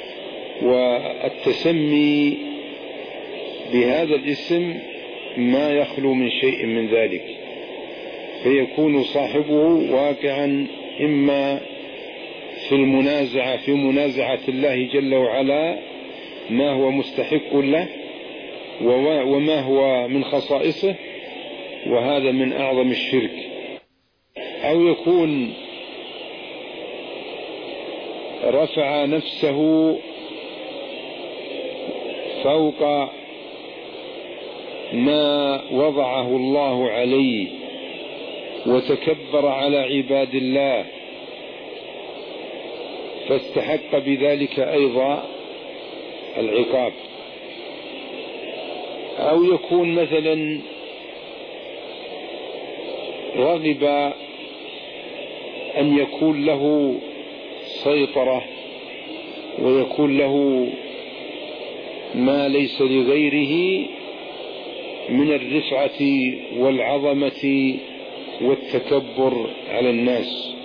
والتسمي بهذا الاسم ما يخلو من شيء من ذلك، فيكون صاحبه واقعا إما في منازعة الله جل وعلا ما هو مستحق له وما هو من خصائصه، وهذا من أعظم الشرك، أو يكون رفع نفسه فوق ما وضعه الله عليه وتكبر على عباد الله، فاستحق بذلك أيضا العقاب. أو يكون مثلا رغب أن يكون له سيطرة ويكون له ما ليس لغيره من الرفعة والعظمة والتكبر على الناس،